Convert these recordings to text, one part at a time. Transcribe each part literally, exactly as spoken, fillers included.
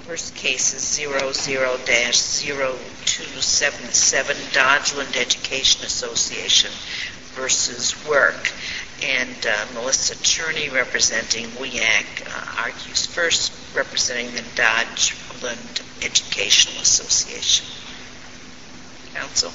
First case is zero zero dash zero two seven seven, Dodgeland Education Association versus Work. And uh, Melissa Cherney, representing W E A C, uh, argues first, representing the Dodgeland Educational Association. Counsel.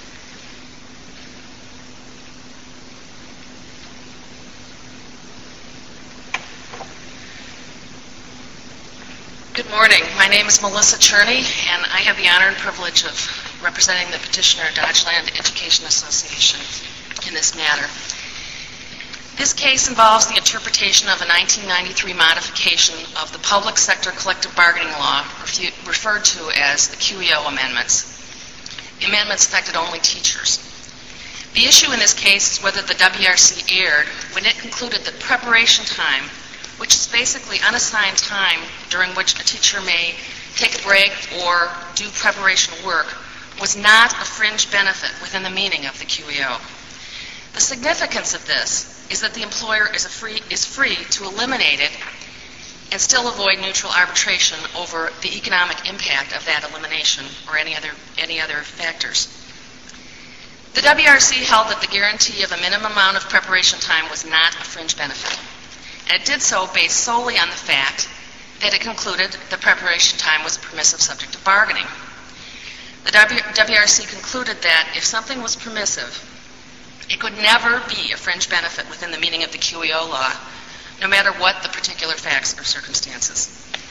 Good morning. My name is Melissa Cherney, and I have the honor and privilege of representing the petitioner, Dodgeland Education Association, in this matter. This case involves the interpretation of a nineteen ninety-three modification of the Public Sector Collective Bargaining Law, refu- referred to as the Q E O amendments. The amendments affected only teachers. The issue in this case is whether the W R C erred when it concluded that preparation time, which is basically unassigned time during which a teacher may take a break or do preparation work, was not a fringe benefit within the meaning of the Q E O. The significance of this is that the employer is, a free, is free to eliminate it and still avoid neutral arbitration over the economic impact of that elimination or any other, any other factors. The W R C held that the guarantee of a minimum amount of preparation time was not a fringe benefit. And it did so based solely on the fact that it concluded that preparation time was a permissive subject of bargaining. The W R C concluded that if something was permissive, it could never be a fringe benefit within the meaning of the Q E O law, no matter what the particular facts or circumstances.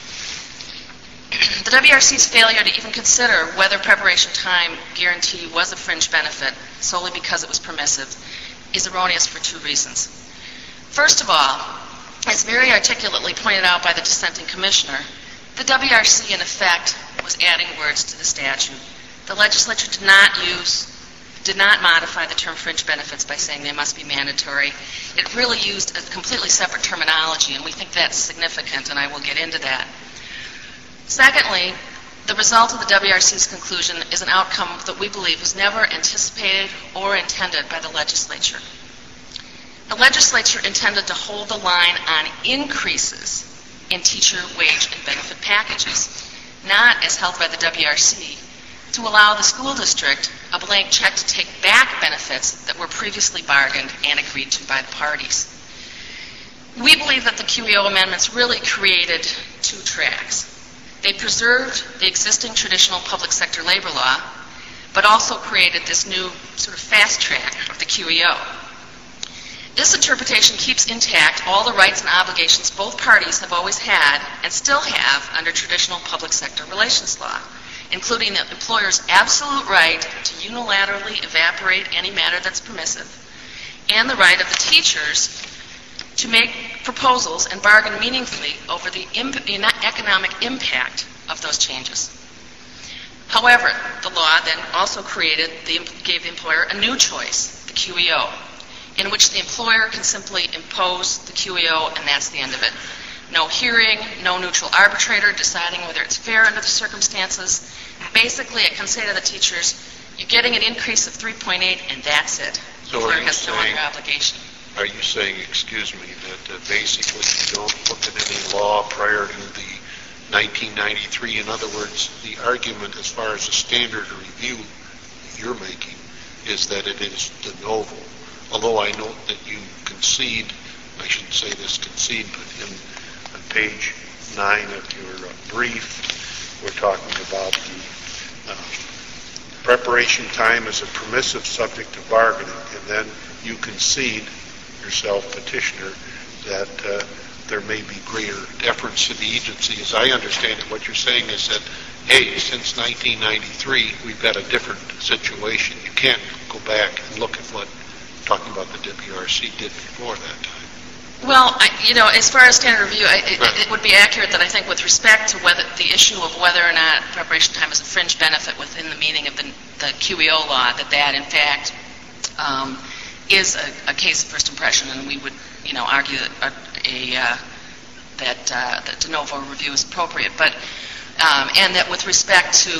The W R C's failure to even consider whether preparation time guarantee was a fringe benefit solely because it was permissive is erroneous for two reasons. First of all, as very articulately pointed out by the dissenting commissioner, the W R C in effect was adding words to the statute. The legislature did not use, did not modify the term fringe benefits by saying they must be mandatory. It really used a completely separate terminology, and we think that's significant, and I will get into that. Secondly, the result of the W R C's conclusion is an outcome that we believe was never anticipated or intended by the legislature. The legislature intended to hold the line on increases in teacher wage and benefit packages, not, as held by the W R C, to allow the school district a blank check to take back benefits that were previously bargained and agreed to by the parties. We believe that the Q E O amendments really created two tracks. They preserved the existing traditional public sector labor law, but also created this new sort of fast track of the Q E O. This interpretation keeps intact all the rights and obligations both parties have always had and still have under traditional public sector relations law, including the employer's absolute right to unilaterally evaporate any matter that's permissive, and the right of the teachers to make proposals and bargain meaningfully over the, imp- the economic impact of those changes. However, the law then also created, the, gave the employer a new choice, the Q E O, in which the employer can simply impose the Q E O, and that's the end of it. No hearing, no neutral arbitrator deciding whether it's fair under the circumstances. Basically, it can say to the teachers, you're getting an increase of three point eight, and that's it. So the employer are you has saying, no other obligation. Are you saying, excuse me, that uh, basically you don't look at any law prior to the nineteen ninety-three? In other words, the argument as far as the standard of review you're making is that it is de novo. Although I note that you concede, I shouldn't say this concede, but in on page nine of your uh, brief, we're talking about the uh, preparation time as a permissive subject to bargaining, and then you concede yourself, petitioner, that uh, there may be greater deference to the agency. As I understand it, what you're saying is that, hey, since nineteen ninety-three, we've got a different situation. You can't go back and look at what talking about the W R C did before that time. Well, I, you know, as far as standard review, I, it, right. it would be accurate that I think with respect to whether the issue of whether or not preparation time is a fringe benefit within the meaning of the, the Q E O law, that that in fact um, is a, a case of first impression, and we would, you know, argue that a, a uh, that uh, that de novo review is appropriate. But um, and that with respect to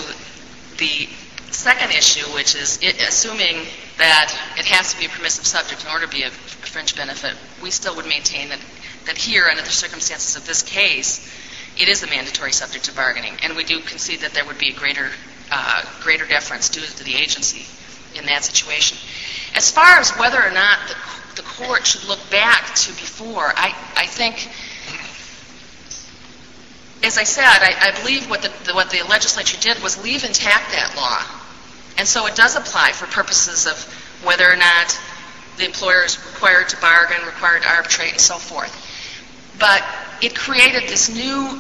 the second issue, which is it, assuming that it has to be a permissive subject in order to be a, a fringe benefit, we still would maintain that, that here, under the circumstances of this case, it is a mandatory subject to bargaining, and we do concede that there would be a greater, uh, greater deference due to the agency in that situation. As far as whether or not the, the court should look back to before, I, I think, as I said, I, I believe what the, the, what the legislature did was leave intact that law. And so it does apply for purposes of whether or not the employer is required to bargain, required to arbitrate, and so forth. But it created this new,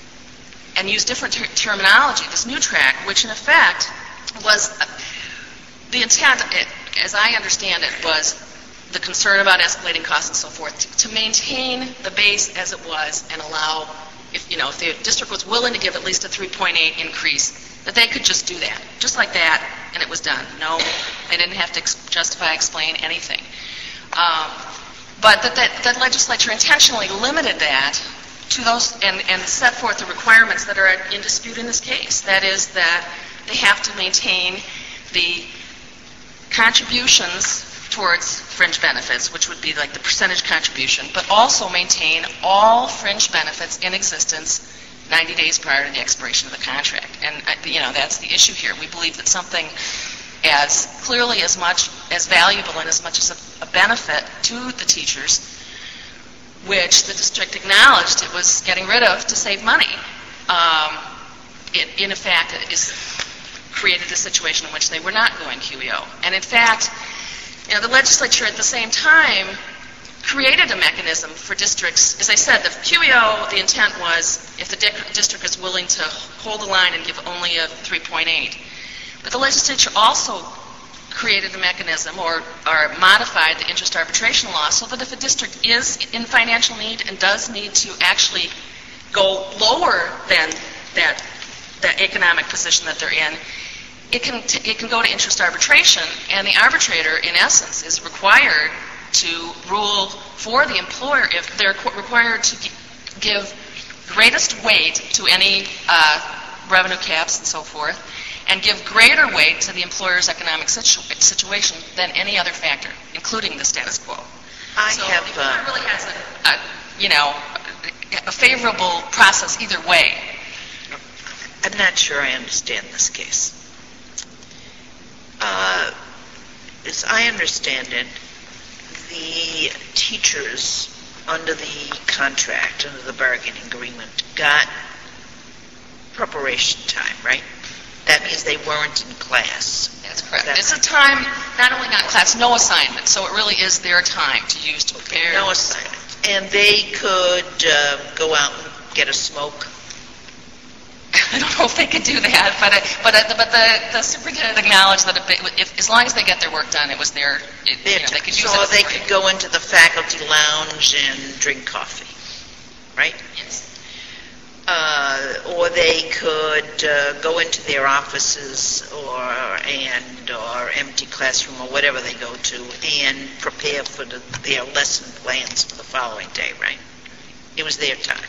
and used different ter- terminology, this new track, which in effect was, uh, the intent, it, as I understand it, was the concern about escalating costs and so forth, to, to maintain the base as it was and allow, if you know, if the district was willing to give at least a three point eight increase, that they could just do that, just like that, and it was done. No, they didn't have to ex- justify, explain anything. Um, but that, that that legislature intentionally limited that to those and, and set forth the requirements that are in dispute in this case. That is that they have to maintain the contributions towards fringe benefits, which would be like the percentage contribution, but also maintain all fringe benefits in existence ninety days prior to the expiration of the contract. And, you know, that's the issue here. We believe that something as clearly as much as valuable and as much as a, a benefit to the teachers, which the district acknowledged it was getting rid of to save money, um, it, in effect, it is created a situation in which they were not going Q E O. And in fact, you know, the legislature at the same time created a mechanism for districts. As I said, the Q E O, the intent was if the di- district is willing to hold the line and give only a three point eight. But the legislature also created a mechanism or, or modified the interest arbitration law so that if a district is in financial need and does need to actually go lower than that, that economic position that they're in, it can, t- it can go to interest arbitration, and the arbitrator, in essence, is required to rule for the employer if they're qu- required to g- give greatest weight to any uh, revenue caps and so forth, and give greater weight to the employer's economic situ- situation than any other factor, including the status quo. I so have, the employer uh, really has a, a, you know, a favorable process either way. I'm not sure I understand this case. Uh, as I understand it, the teachers under the contract, under the bargaining agreement, got preparation time, right? That means they weren't in class. That's correct. That's it's a time, not only not class, no assignment. So it really is their time to use to prepare. No assignment. And they could uh, go out and get a smoke. I don't know if they could do that, but uh, but uh, but the, the superintendent acknowledged that if, if, as long as they get their work done, it was their, it, you know, they could use so it as they a break. could go into the faculty lounge and drink coffee, right? Yes. Uh, or they could uh, go into their offices or and or empty classroom or whatever they go to and prepare for the, their lesson plans for the following day, right? It was their time.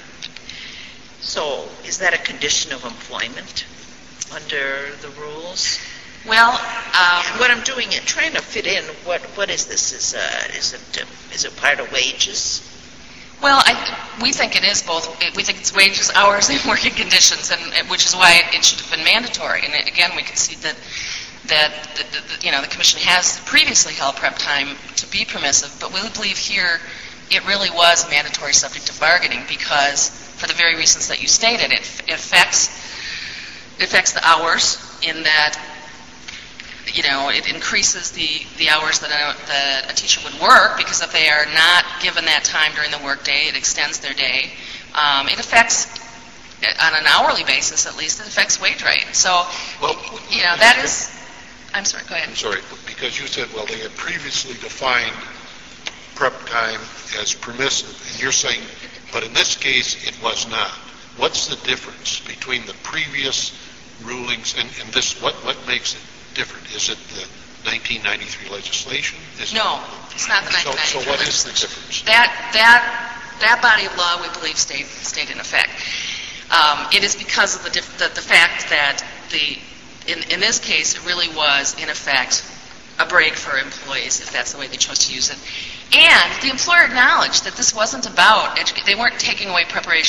So, is that a condition of employment under the rules? Well, um, And what I'm doing, it trying to fit in. What what is this? Is uh, is it um, is it part of wages? well, I, we think it is both. We think it's wages, hours, and working conditions, and and which is why it, it should have been mandatory. And again, we can see that that the, the, the, you know the commission has previously held prep time to be permissive, but we believe here it really was a mandatory subject of bargaining because, for the very reasons that you stated, it, it affects it affects the hours in that, you know, it increases the, the hours that a, that a teacher would work because if they are not given that time during the workday, it extends their day. Um, it affects, on an hourly basis at least, it affects wage rate. So, Well, you know, that is, I'm sorry, go ahead. I'm sorry, because you said, well, they had previously defined prep time as permissive, and you're saying, but in this case, it was not. What's the difference between the previous rulings and, and this? What, what makes it different? Is it the nineteen ninety-three legislation? Is No, it's not the so, nineteen ninety-three so what is the legislation. difference? That that that body of law, we believe, stayed stayed in effect. Um, it is because of the, diff- the the fact that the in in this case, it really was in effect a break for employees, if that's the way they chose to use it. And the employer acknowledged that this wasn't about education. They weren't taking away preparation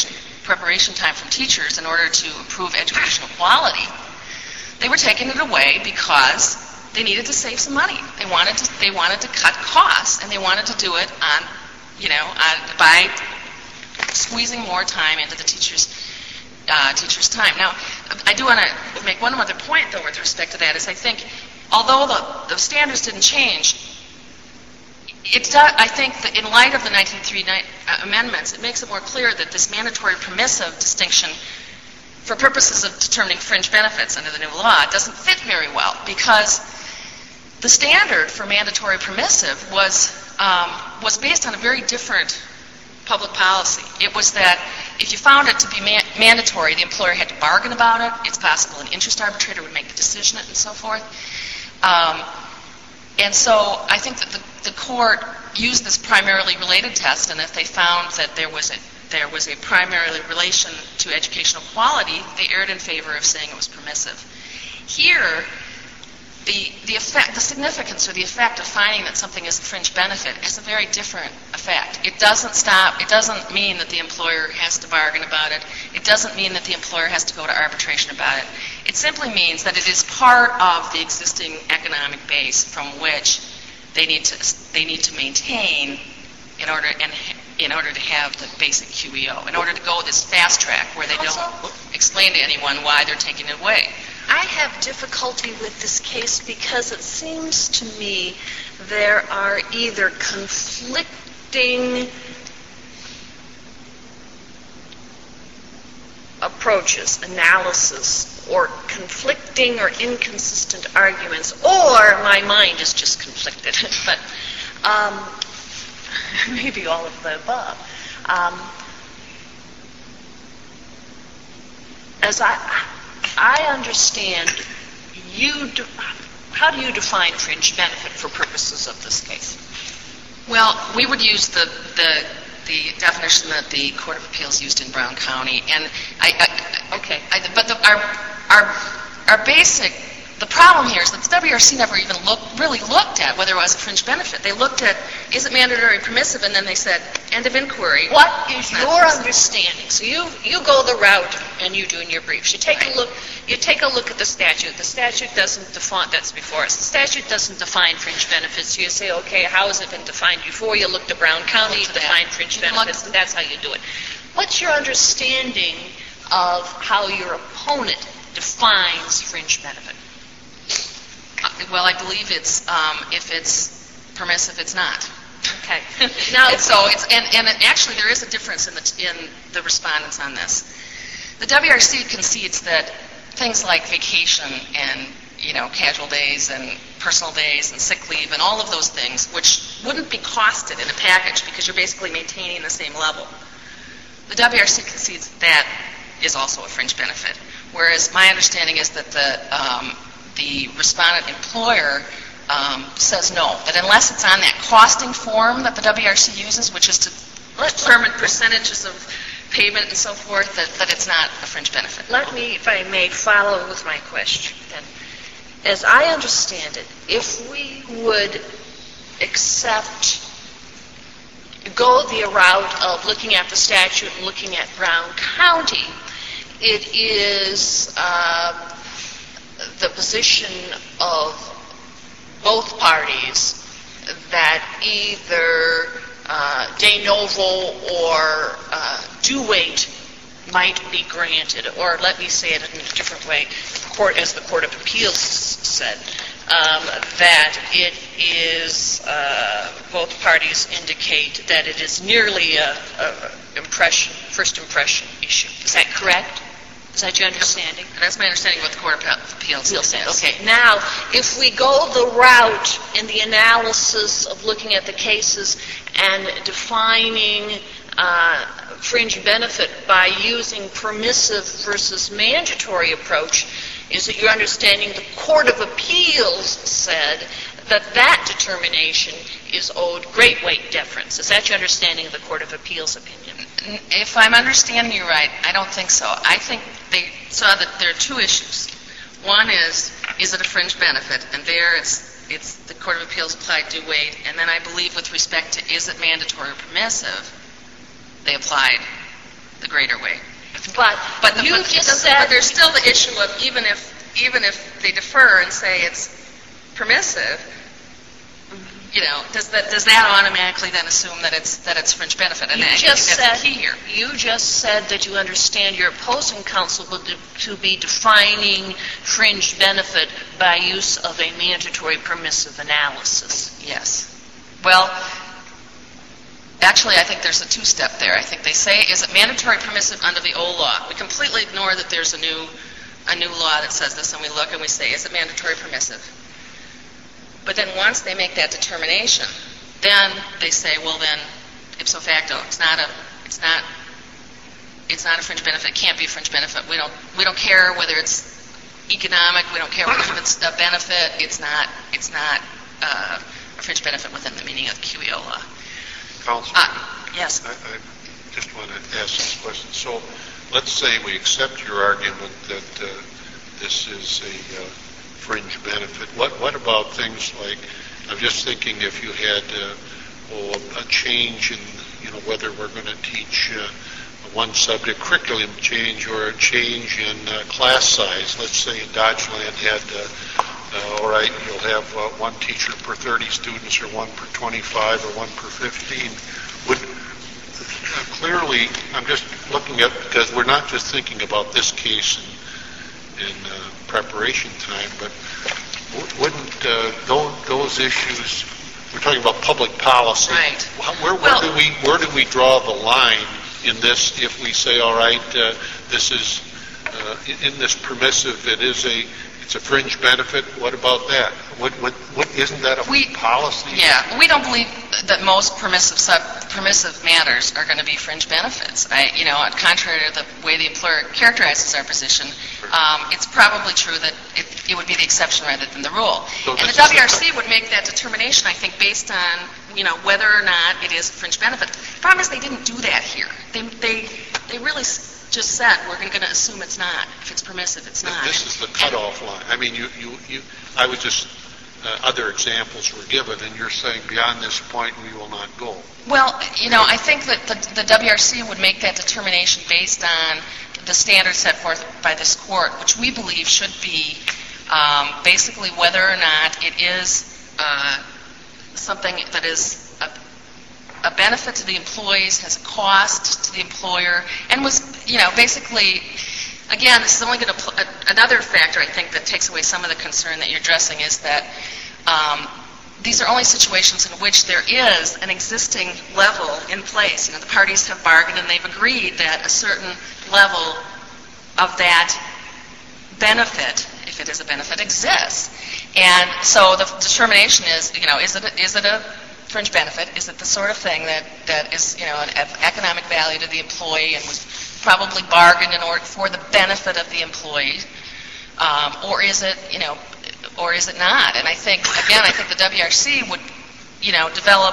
preparation time from teachers in order to improve educational quality, they were taking it away because they needed to save some money. They wanted to, they wanted to cut costs, and they wanted to do it on, you know, on, by squeezing more time into the teachers' uh, teachers' time. Now, I do want to make one other point, though, with respect to that, is I think, although the, the standards didn't change, it does, I think that in light of the nineteen thirty-nine amendments, it makes it more clear that this mandatory permissive distinction for purposes of determining fringe benefits under the new law doesn't fit very well, because the standard for mandatory permissive was um, was based on a very different public policy. It was that if you found it to be ma- mandatory, the employer had to bargain about it. It's possible an interest arbitrator would make the decision, and so forth. Um, and so I think that the, the court used this primarily related test, and if they found that there was a there was a primarily relation to educational quality, they erred in favor of saying it was permissive. Here, the the effect, the significance or the effect of finding that something is a fringe benefit has a very different effect. It doesn't stop, it doesn't mean that the employer has to bargain about it. It doesn't mean that the employer has to go to arbitration about it. It simply means that it is part of the existing economic base from which they need to they need to maintain in order and in order to have the basic Q E O, in order to go this fast track where they don't explain to anyone why they're taking it away. I have difficulty with this case because it seems to me there are either conflicting approaches, analysis, or conflicting or inconsistent arguments, or my mind is just conflicted. But um, maybe all of the above. Um, as I, I understand, you de- how do you define fringe benefit for purposes of this case? Well, we would use the the, the definition that the Court of Appeals used in Brown County, and I, I Okay. I, but the, our our our basic the problem here is that the W R C never even looked, really looked at whether it was a fringe benefit. They looked at, is it mandatory or permissive, and then they said, end of inquiry. What is Not your permissive. understanding? So you you go the route, and you do in your briefs. You take Right. a look. You take a look at the statute. The statute doesn't define. That's before us. The statute doesn't define fringe benefits. So you say, okay, how has it been defined before? You look to Brown County Look to to that. define fringe You can benefits, look- and that's how you do it. What's your understanding of how your opponent defines fringe benefit? Uh, Well, I believe it's, um, if it's permissive, it's not. Okay. Now, And so it's, and, and it- actually there is a difference in the, in the respondents on this. The W R C concedes that things like vacation and, you know, casual days and personal days and sick leave and all of those things, which wouldn't be costed in a package because you're basically maintaining the same level. The W R C concedes that is also a fringe benefit. Whereas my understanding is that the, um, the respondent employer um, says no, that unless it's on that costing form that the W R C uses, which is to determine percentages of payment and so forth, that, that it's not a fringe benefit. let me, if I may, follow with my question then. As I understand it, if we would accept, go the route of looking at the statute and looking at Brown County, it is uh, the position of both parties that either uh, de novo or uh, due weight might be granted, or let me say it in a different way, the court, as the Court of Appeals said, um, that it is, uh, both parties indicate that it is nearly a, a impression, first impression issue. Is that correct? Is that your understanding? And that's my understanding of what the Court of Appeals says. Okay. Now, if we go the route in the analysis of looking at the cases and defining uh, fringe benefit by using permissive versus mandatory approach, is it your understanding the Court of Appeals said that that determination is owed great weight deference? Is that your understanding of the Court of Appeals opinion? If I'm understanding you right, I don't think so. I think they saw that there are two issues. One is, is it a fringe benefit? And there it's, it's the Court of Appeals applied due weight. And then I believe with respect to is it mandatory or permissive, they applied the greater weight. But, But, the, you but, it just doesn't- said... but there's still the issue of even if even if they defer and say it's permissive, you know, does that does that automatically then assume that it's that it's fringe benefit? And You I think just that's said, the key here. you just said that you understand your opposing counsel to be defining fringe benefit by use of a mandatory permissive analysis. Yes. Well, actually, I think there's a two-step there. I think they say, is it mandatory permissive under the old law? We completely ignore that there's a new a new law that says this, and we look and we say, is it mandatory permissive? But then once they make that determination, then they say, well, then ipso facto, it's not a, it's not, it's not a fringe benefit. It can't be a fringe benefit. We don't, we don't care whether it's economic. We don't care whether it's a benefit. It's not, it's not uh, a fringe benefit within the meaning of the Q E O law. Counselor, Uh, yes. I, I just want to ask this question. So, let's say we accept your argument that uh, this is a uh, fringe benefit. What what about things like, I'm just thinking if you had uh, oh, a change in, you know, whether we're going to teach uh, one subject curriculum change or a change in uh, class size. Let's say in Dodgeland had, uh, uh, all right, you'll have uh, one teacher per thirty students or one per twenty-five or one per fifteen. Would uh, clearly, I'm just looking at, because we're not just thinking about this case in, in uh, preparation time, but w- wouldn't uh, those, those issues, we're talking about public policy. Right. Where, where Well- do we where do we draw the line in this if we say, all right, uh, this is uh, in, in this permissive, it is a it's a fringe benefit. What about that? What what, what isn't that a We- policy? Yeah, we don't believe that most permissive sub, permissive matters are going to be fringe benefits. I, you know, contrary to the way the employer characterizes our position, um, it's probably true that it, it would be the exception rather than the rule. So and the this is- W R C would make that determination, I think, based on, you know, whether or not it is a fringe benefit. The problem is they didn't do that here. They they they really s- just said we're going to assume it's not. If it's permissive, it's not. This is the cutoff line. I mean, you you, you I was just uh, other examples were given, and you're saying beyond this point we will not go. Well, you know, I think that the, the W R C would make that determination based on the standards set forth by this court, which we believe should be um, basically whether or not it is uh, something that is a, a benefit to the employees, has a cost to the employer, and was, you know, basically, again, this is only going to, pl- another factor, I think, that takes away some of the concern that you're addressing is that um, these are only situations in which there is an existing level in place. You know, the parties have bargained and they've agreed that a certain level of that benefit, if it is a benefit, exists. And so the determination is, you know, is it a, is it a fringe benefit? Is it the sort of thing that, that is, you know, an of economic value to the employee and was probably bargained in order for the benefit of the employee? Um, or is it, you know, or is it not? And I think, again, I think the W R C would, you know, develop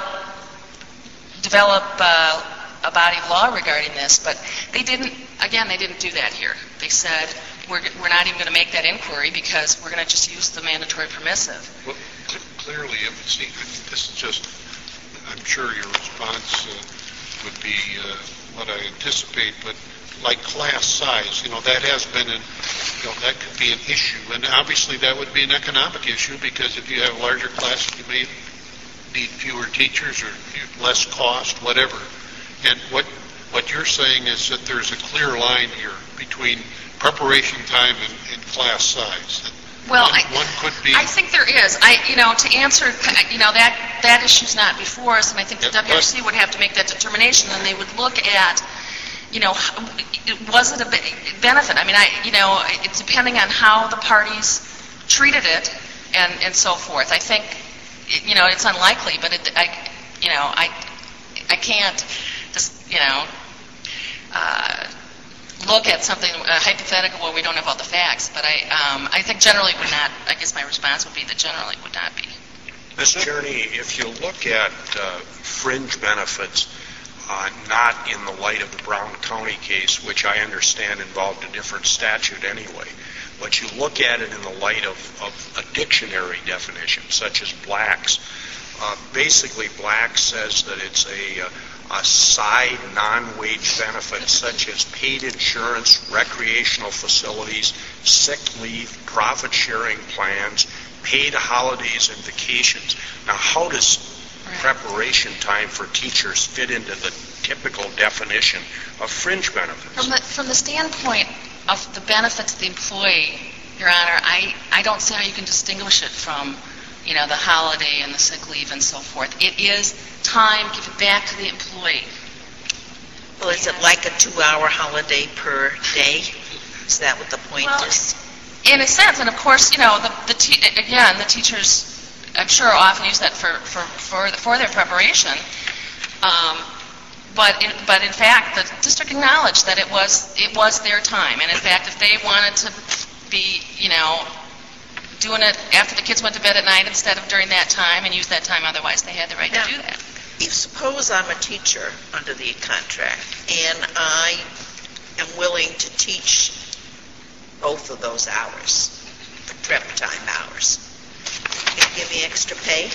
develop uh, a body of law regarding this, but they didn't. Again, they didn't do that here. They said we're we're not even going to make that inquiry because we're going to just use the mandatory permissive. Well, cl- clearly, if see, this is just, I'm sure your response uh, would be uh, what I anticipate, but like class size, you know, that has been an, you know, that could be an issue, and obviously that would be an economic issue because if you have larger classes, you may need fewer teachers or less cost, whatever. And what what you're saying is that there's a clear line here between preparation time and, and class size. Well, one, I, one could be. I think there is. I, you know, to answer, you know, that that issue's not before us, and I think the Yeah, W R C would have to make that determination, and they would look at, you know, how- was it a be- benefit? I mean, I, you know, it's depending on how the parties treated it, and and so forth. I think, you know, it's unlikely, but it, I, you know, I, I can't just, you know. Uh, look at something uh, hypothetical where we don't have all the facts, but I um, I think generally would not, I guess my response would be that generally would not be. Miz Cherney, if you look at uh, fringe benefits, uh, not in the light of the Brown County case, which I understand involved a different statute anyway, but you look at it in the light of, of a dictionary definition, such as Black's. Uh, basically, Black says that it's a, a side non-wage benefit such as paid insurance, recreational facilities, sick leave, profit-sharing plans, paid holidays and vacations. Now, how does preparation time for teachers fit into the typical definition of fringe benefits? From the, from the standpoint of the benefit to the employee, Your Honor, I, I don't see how you can distinguish it from, you know, the holiday and the sick leave and so forth. It is time given back to the employee. Well, is it like a two-hour holiday per day? Is that what the point Well, is? In a sense, and of course, you know, the, the te- again, the teachers, I'm sure, often use that for for for, the, for their preparation. Um, but in, but in fact, the district acknowledged that it was it was their time, and in fact, if they wanted to be, you know, doing it after the kids went to bed at night instead of during that time, and use that time otherwise, they had the right Now, to do that. If suppose I'm a teacher under the contract, and I am willing to teach both of those hours, the prep time hours, you give me extra pay?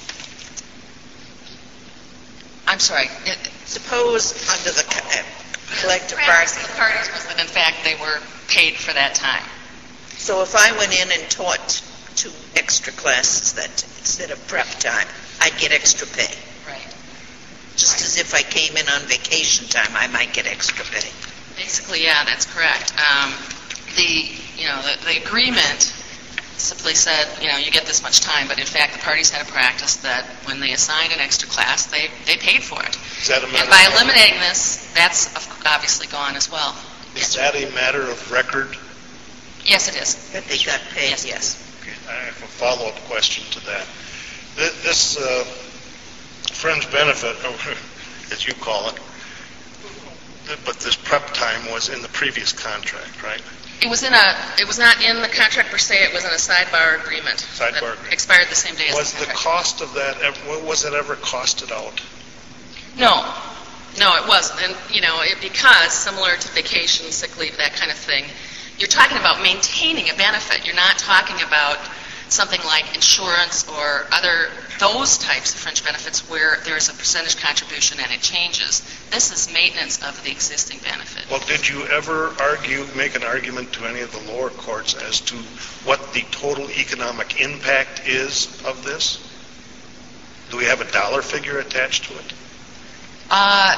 I'm sorry. It, Suppose under the co- uh, collective practice bargaining. of the parties was that in fact they were paid for that time. So if I went in and taught two extra classes that instead of prep time, I'd get extra pay. Right. Just as if I came in on vacation time, I might get extra pay. Basically, yeah, that's correct. Um, the you know the, the agreement simply said, you know, you get this much time, but in fact the parties had a practice that when they assigned an extra class, they, they paid for it. Is that a matter And by of- eliminating this, that's of- obviously gone as well. Is that a matter of record? Yes, it is. That they got paid, Yes. yes. Okay, I have a follow-up question to that. Th- This uh, fringe benefit, or as you call it, th- but this prep time was in the previous contract, right? It was in a. It was not in the contract per se. It was in a sidebar agreement. Sidebar that agreement. Expired the same day as Was the the contract. cost of that, ev- was it ever costed out? No, no, it wasn't. And you know, it, because similar to vacation, sick leave, that kind of thing, you're talking about maintaining a benefit. You're not talking about something like insurance or other those types of fringe benefits where there's a percentage contribution and it changes. This is maintenance of the existing benefit. Well, did you ever argue, make an argument to any of the lower courts as to what the total economic impact is of this? Do we have a dollar figure attached to it? Uh,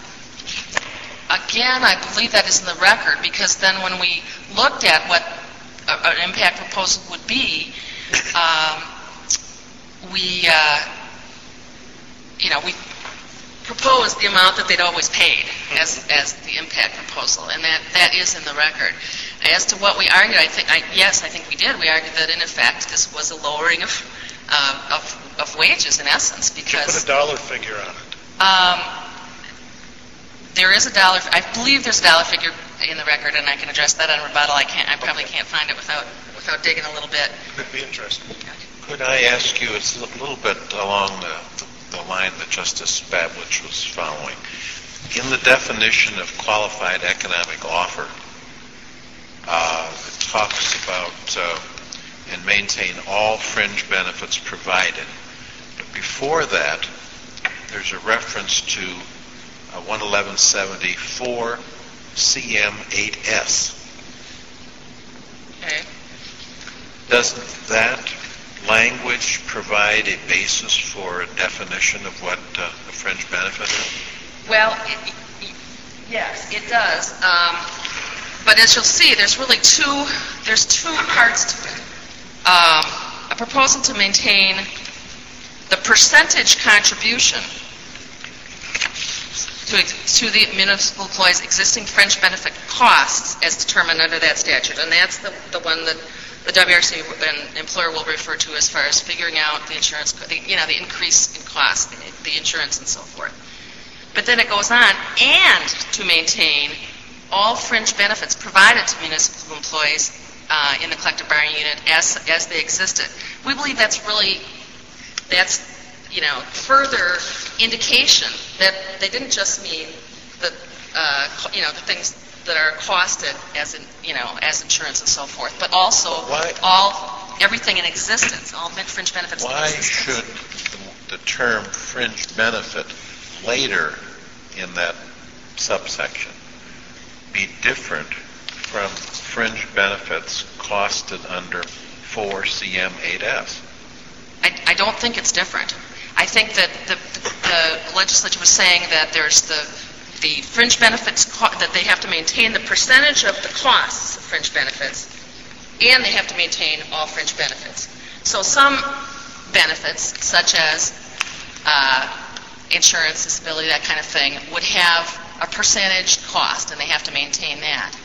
again, I believe that is in the record because then when we looked at what a, an impact proposal would be, um, we, uh, you know, we proposed the amount that they'd always paid as as the impact proposal, and that, that is in the record. As to what we argued, I think, I, yes, I think we did. We argued that in effect this was a lowering of uh, of, of wages in essence Did you because. put a dollar figure on it? Um, there is a dollar. I believe there's a dollar figure in the record, and I can address that on rebuttal. I can't. I probably can't find it without without digging a little bit. Could be interesting. Could I ask you, it's a little bit along the, the line that Justice Spavlich was following. In the definition of qualified economic offer, uh, it talks about uh, and maintain all fringe benefits provided. But before that, there's a reference to uh, one eleven seventy-four C M eight S. Okay. Doesn't that language provide a basis for a definition of what uh, a fringe benefit is? Well, it, it, yes, it does. Um, but as you'll see, there's really two. There's two parts to it. Um, a proposal to maintain the percentage contribution to, to the municipal employees' existing fringe benefit costs as determined under that statute, and that's the, the one that the W R C and employer will refer to as far as figuring out the insurance, the, you know, the increase in cost, the, the insurance and so forth. But then it goes on, and to maintain all fringe benefits provided to municipal employees uh, in the collective bargaining unit as as they existed. We believe that's really, that's, you know, further indication that they didn't just mean the, uh, you know, the things that are costed as in, you know, as insurance and so forth, but also Why- all, everything in existence, all fringe benefits in Why existence. should the, the term fringe benefit later in that subsection be different from fringe benefits costed under four C M eight S? I, I don't think it's different. I think that the, the legislature was saying that there's the the fringe benefits, co- that they have to maintain the percentage of the costs of fringe benefits, and they have to maintain all fringe benefits. So some benefits, such as uh, insurance, disability, that kind of thing, would have a percentage cost, and they have to maintain that.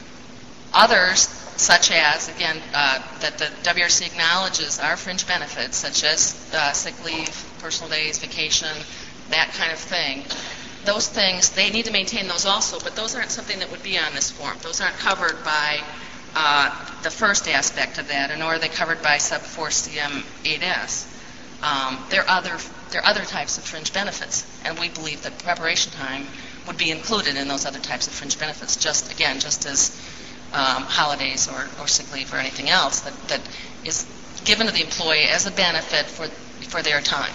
Others, such as, again, uh, that the W R C acknowledges are fringe benefits, such as uh, sick leave, personal days, vacation, that kind of thing. Those things, they need to maintain those also, but those aren't something that would be on this form. Those aren't covered by uh, the first aspect of that, nor are they covered by sub four C M eight S. Um, there are other there are other types of fringe benefits, and we believe that preparation time would be included in those other types of fringe benefits. Just again, just as um, holidays or, or sick leave or anything else that, that is given to the employee as a benefit for for their time.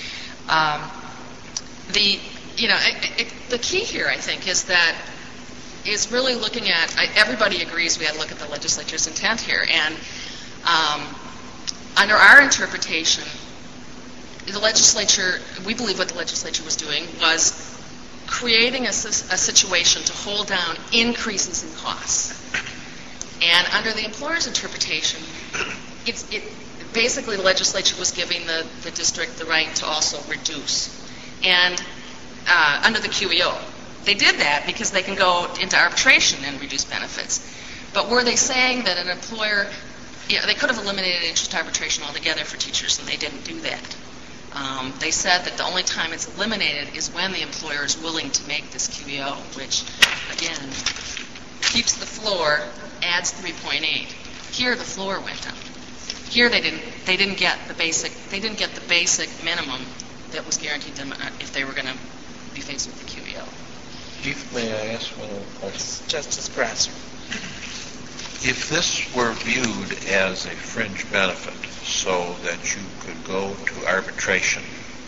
Um, the you know it, it, the key here, I think, is that is really looking at. I, everybody agrees we have to look at the legislature's intent here, and um, under our interpretation, the legislature, we believe what the legislature was doing was creating a, a situation to hold down increases in costs. And under the employer's interpretation, it's, it basically the legislature was giving the, the district the right to also reduce. And uh, under the Q E O, they did that because they can go into arbitration and reduce benefits. But were they saying that an employer, yeah, they could have eliminated interest arbitration altogether for teachers, and they didn't do that. Um, they said that the only time it's eliminated is when the employer is willing to make this Q E O, which, again, keeps the floor, adds three point eight. Here, the floor went up. Here, they didn't. They didn't get the basic. They didn't get the basic minimum that was guaranteed them if they were going to be faced with the Q E O. Chief, may I ask one other question? Justice Brasser. If this were viewed as a fringe benefit, so that you could go to arbitration,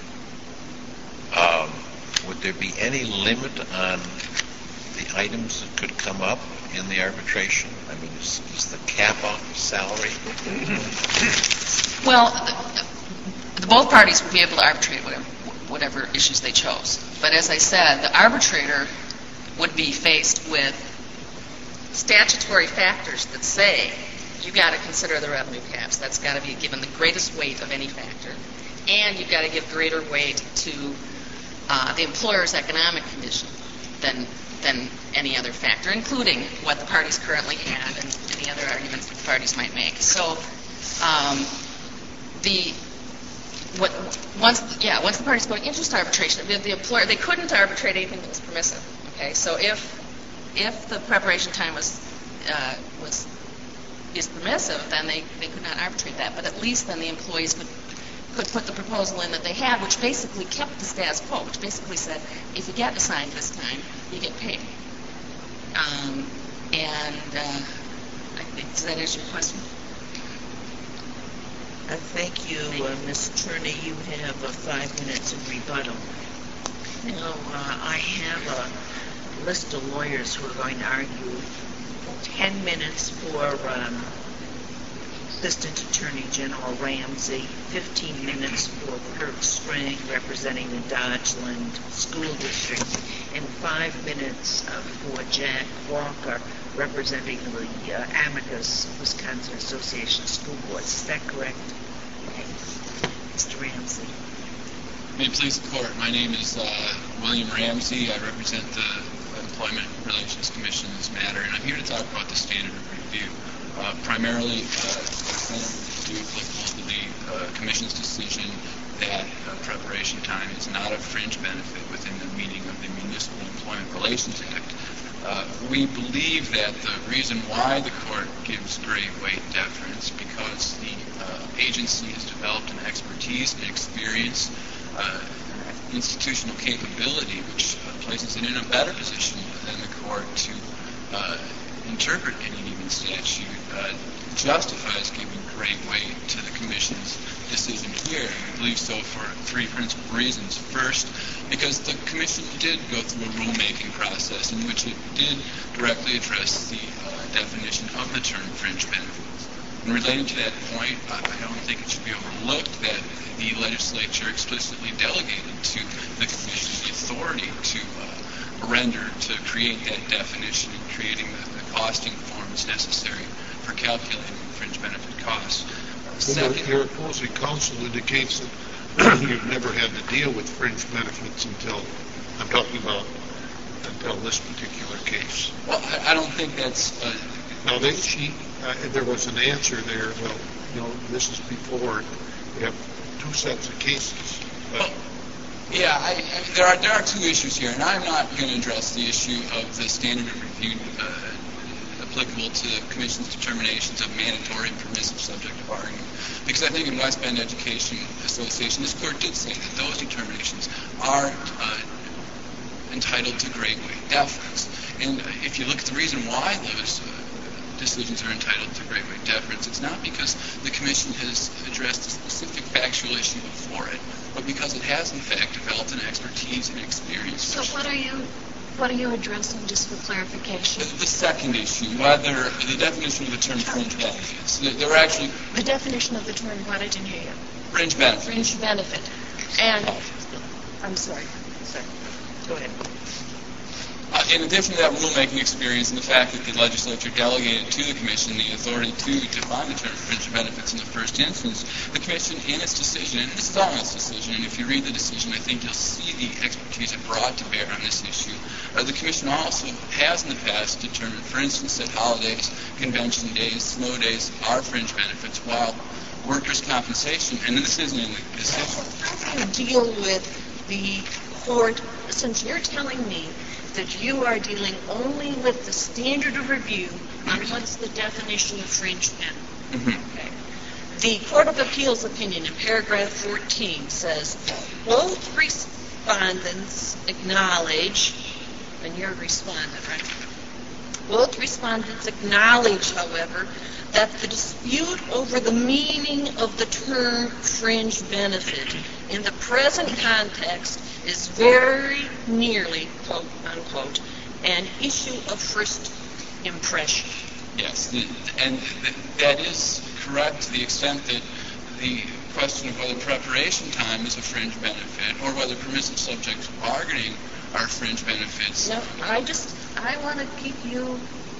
um, would there be any limit on the items that could come up in the arbitration? I mean, is, is the cap on the salary? Well, the, the, both parties would be able to arbitrate whatever, whatever issues they chose. But as I said, the arbitrator would be faced with statutory factors that say you've got to consider the revenue caps. That's got to be given the greatest weight of any factor. And you've got to give greater weight to uh, the employer's economic condition than than any other factor, including what the parties currently have and any other arguments that the parties might make. So um, the what once yeah once the parties go to interest arbitration, the, the employer they couldn't arbitrate anything that was permissive. Okay, so if if the preparation time was uh, was is permissive, then they, they could not arbitrate that. But at least then the employees could could put the proposal in that they had, which basically kept the status quo, which basically said, if you get assigned this time, you get paid. Um, and uh, I think, does that answer your question? Uh, thank you, uh, Miz Attorney. You have uh, five minutes in rebuttal. Now, uh, I have a list of lawyers who are going to argue ten minutes for um, Assistant Attorney General Ramsey, fifteen minutes for Kirk Strang representing the Dodgeland School District, and five minutes uh, for Jack Walker representing the uh, Amicus Wisconsin Association of School Boards. Is that correct? Okay. Mister Ramsey. May it please the Court, my name is uh, William Ramsey. I represent the Employment Relations Commission in this matter, and I'm here to talk about the standard of review. Uh, primarily, uh, the standard of review applicable to the uh, Commission's decision that uh, preparation time is not a fringe benefit within the meaning of the Municipal Employment Relations Act. Uh, we believe that the reason why the Court gives great weight deference because the uh, agency has developed an expertise and experience, uh, institutional capability, which uh, places it in a better position than the Court to uh, interpret any given statute uh, justifies giving great weight to the Commission's decision here. I believe so for three principal reasons. First, because the Commission did go through a rulemaking process in which it did directly address the uh, definition of the term fringe benefits. And related to that point, I don't think it should be overlooked that the legislature explicitly delegated to the Commission the authority to uh, render, to create that definition and creating the, the costing forms necessary for calculating fringe benefit costs. Well, your opposing counsel indicates that you've never had to deal with fringe benefits until, I'm talking about, until this particular case. Well, I, I don't think that's... Uh, now, they, she, uh, there was an answer there, well, you know, this is before, we have two sets of cases. But, well, yeah, I, I, there are there are two issues here, and I'm not going to address the issue of the standard of review uh, applicable to the Commission's determinations of mandatory and permissive subjective argument. Because I think in West Bend Education Association, this court did say that those determinations are uh, entitled to great weight deference. And if you look at the reason why those uh, decisions are entitled to great weight deference, it's not because the Commission has addressed a specific factual issue before it, but because it has in fact developed an expertise and experience. So what are you What are you addressing, just for clarification? The, the second issue, whether the definition of the term fringe benefits. There were actually... The definition of the term, what I didn't hear you. Fringe benefit. Fringe benefit. And, I'm sorry. Sorry. Go ahead. Uh, in addition to that rulemaking experience and the fact that the legislature delegated to the Commission the authority to define the term fringe benefits in the first instance, the Commission in its decision, and this is all in its decision, and if you read the decision, I think you'll see the expertise it brought to bear on this issue. Uh, the Commission also has in the past determined, for instance, that holidays, convention days, snow days are fringe benefits, while workers' compensation, and this isn't in the decision. How do you deal with the court, since you're telling me that you are dealing only with the standard of review on what's the definition of fringe benefit? Mm-hmm. Okay. The Court of Appeals opinion in paragraph fourteen says, both respondents acknowledge, and you're a respondent, right? Both respondents acknowledge, however, that the dispute over the meaning of the term fringe benefit in the present context is very nearly, quote unquote, an issue of first impression. Yes, the, and th- that is correct to the extent that the question of whether preparation time is a fringe benefit or whether permissive subjects bargaining are fringe benefits. No, I just, I want to keep you,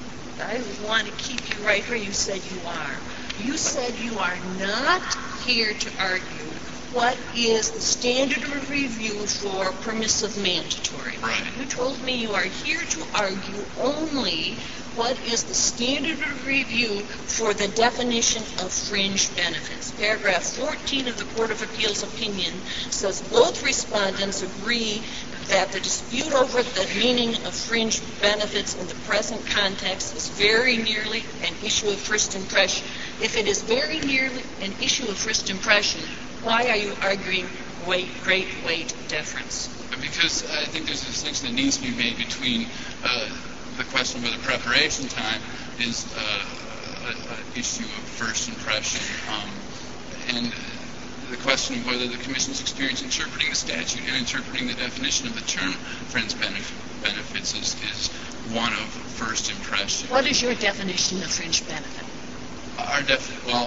I want to keep you right where you said you are. You said you are not here to argue what is the standard of review for permissive mandatory. Right. You told me you are here to argue only what is the standard of review for the definition of fringe benefits. Paragraph fourteen of the Court of Appeals opinion says both respondents agree that the dispute over the meaning of fringe benefits in the present context is very nearly an issue of first impression. If it is very nearly an issue of first impression, why are you arguing weight, great weight deference? Because I think there's a distinction that needs to be made between uh, the question of whether preparation time is uh, an issue of first impression um, and the question of whether the Commission's experience interpreting the statute and interpreting the definition of the term fringe benefit, benefits is, is one of first impression. What is your definition of fringe benefit? Our def- well,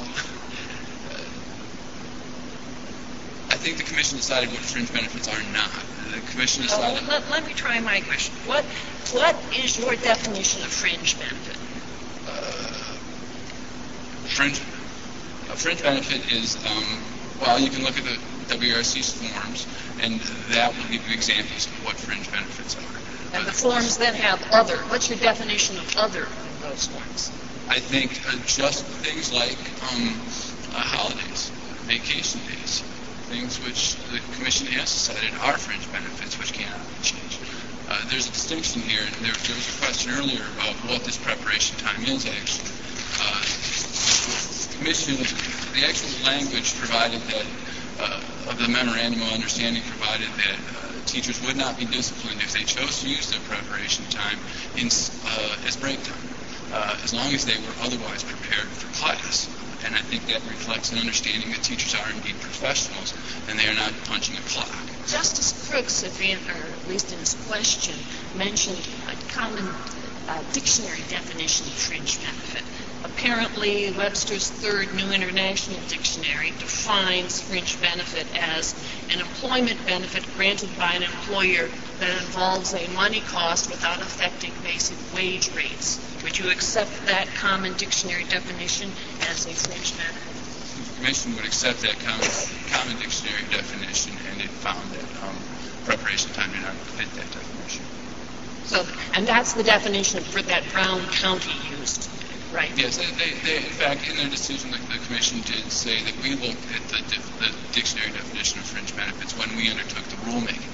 I think the Commission decided what fringe benefits are not. The Commission decided... Oh, let, let me try my question. What What is your definition of fringe benefit? Uh, fringe, a fringe benefit is, um, well, you can look at the W R C's forms, and that will give you examples of what fringe benefits are. And the forms then have other. What's your definition of other in those forms? I think uh, just things like um, uh, holidays, vacation days, things which the Commission has decided are fringe benefits, which cannot be changed. Uh, there's a distinction here. There, there was a question earlier about what this preparation time is, actually. Uh, the Commission, the actual language provided that, uh, of the memorandum of understanding provided that uh, teachers would not be disciplined if they chose to use their preparation time in, uh, as break time. uh, as long as they were otherwise prepared for class. And I think that reflects an understanding that teachers are indeed professionals and they are not punching a clock. Justice Crooks, or at least in his question, mentioned a common uh, dictionary definition of fringe benefit. Apparently, Webster's Third New International Dictionary defines fringe benefit as an employment benefit granted by an employer that involves a money cost without affecting basic wage rates. Would you accept that common dictionary definition as a fringe benefit? The Commission would accept that common, common dictionary definition, and it found that um, preparation time did not fit that definition. So, and that's the definition for that Brown County used, right? Yes, they, they, they, in fact, in their decision, the, the Commission did say that we looked at the, the dictionary definition of fringe benefits when we undertook the rulemaking.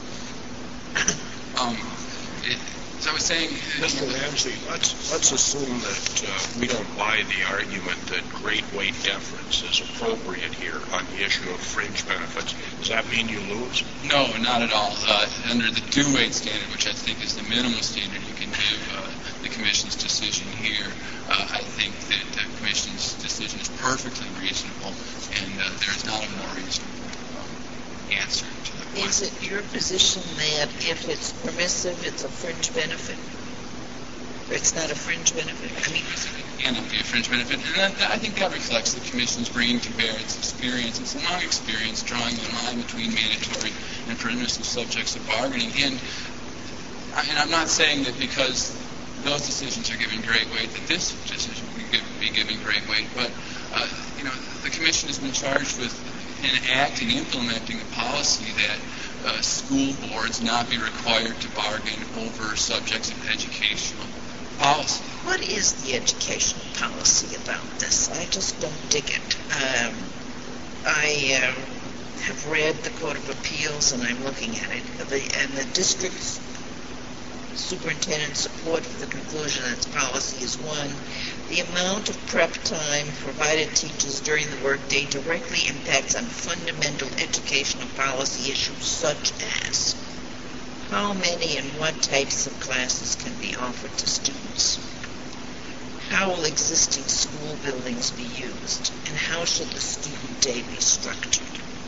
Um, it, as I was saying... Mister Ramsey, let's, let's assume that uh, we don't buy the argument that great weight deference is appropriate here on the issue of fringe benefits. Does that mean you lose? No, not at all. Uh, under the due weight standard, which I think is the minimum standard you can give uh, the Commission's decision here, uh, I think that the Commission's decision is perfectly reasonable, and uh, there is not a more reasonable um, answer to the question. Is it your position that if it's permissive, it's a fringe benefit? Or it's not a fringe benefit? I mean, it cannot be a fringe benefit, and that, I think that reflects the Commission's bringing to bear its experience, its long experience, drawing the line between mandatory and permissive subjects of bargaining. And, and I'm not saying that because those decisions are given great weight, that this decision would be given great weight, but uh, you know, the Commission has been charged with enacting, implementing a policy that uh, school boards not be required to bargain over subjects of educational policy. what is the educational policy about this? I just don't dig it. Um, I uh, have read the Court of Appeals, and I'm looking at it, the, and the district's superintendent's support for the conclusion that its policy is one, the amount of prep time provided teachers during the workday directly impacts on fundamental educational policy issues such as how many and what types of classes can be offered to students, how will existing school buildings be used, and how should the student day be structured.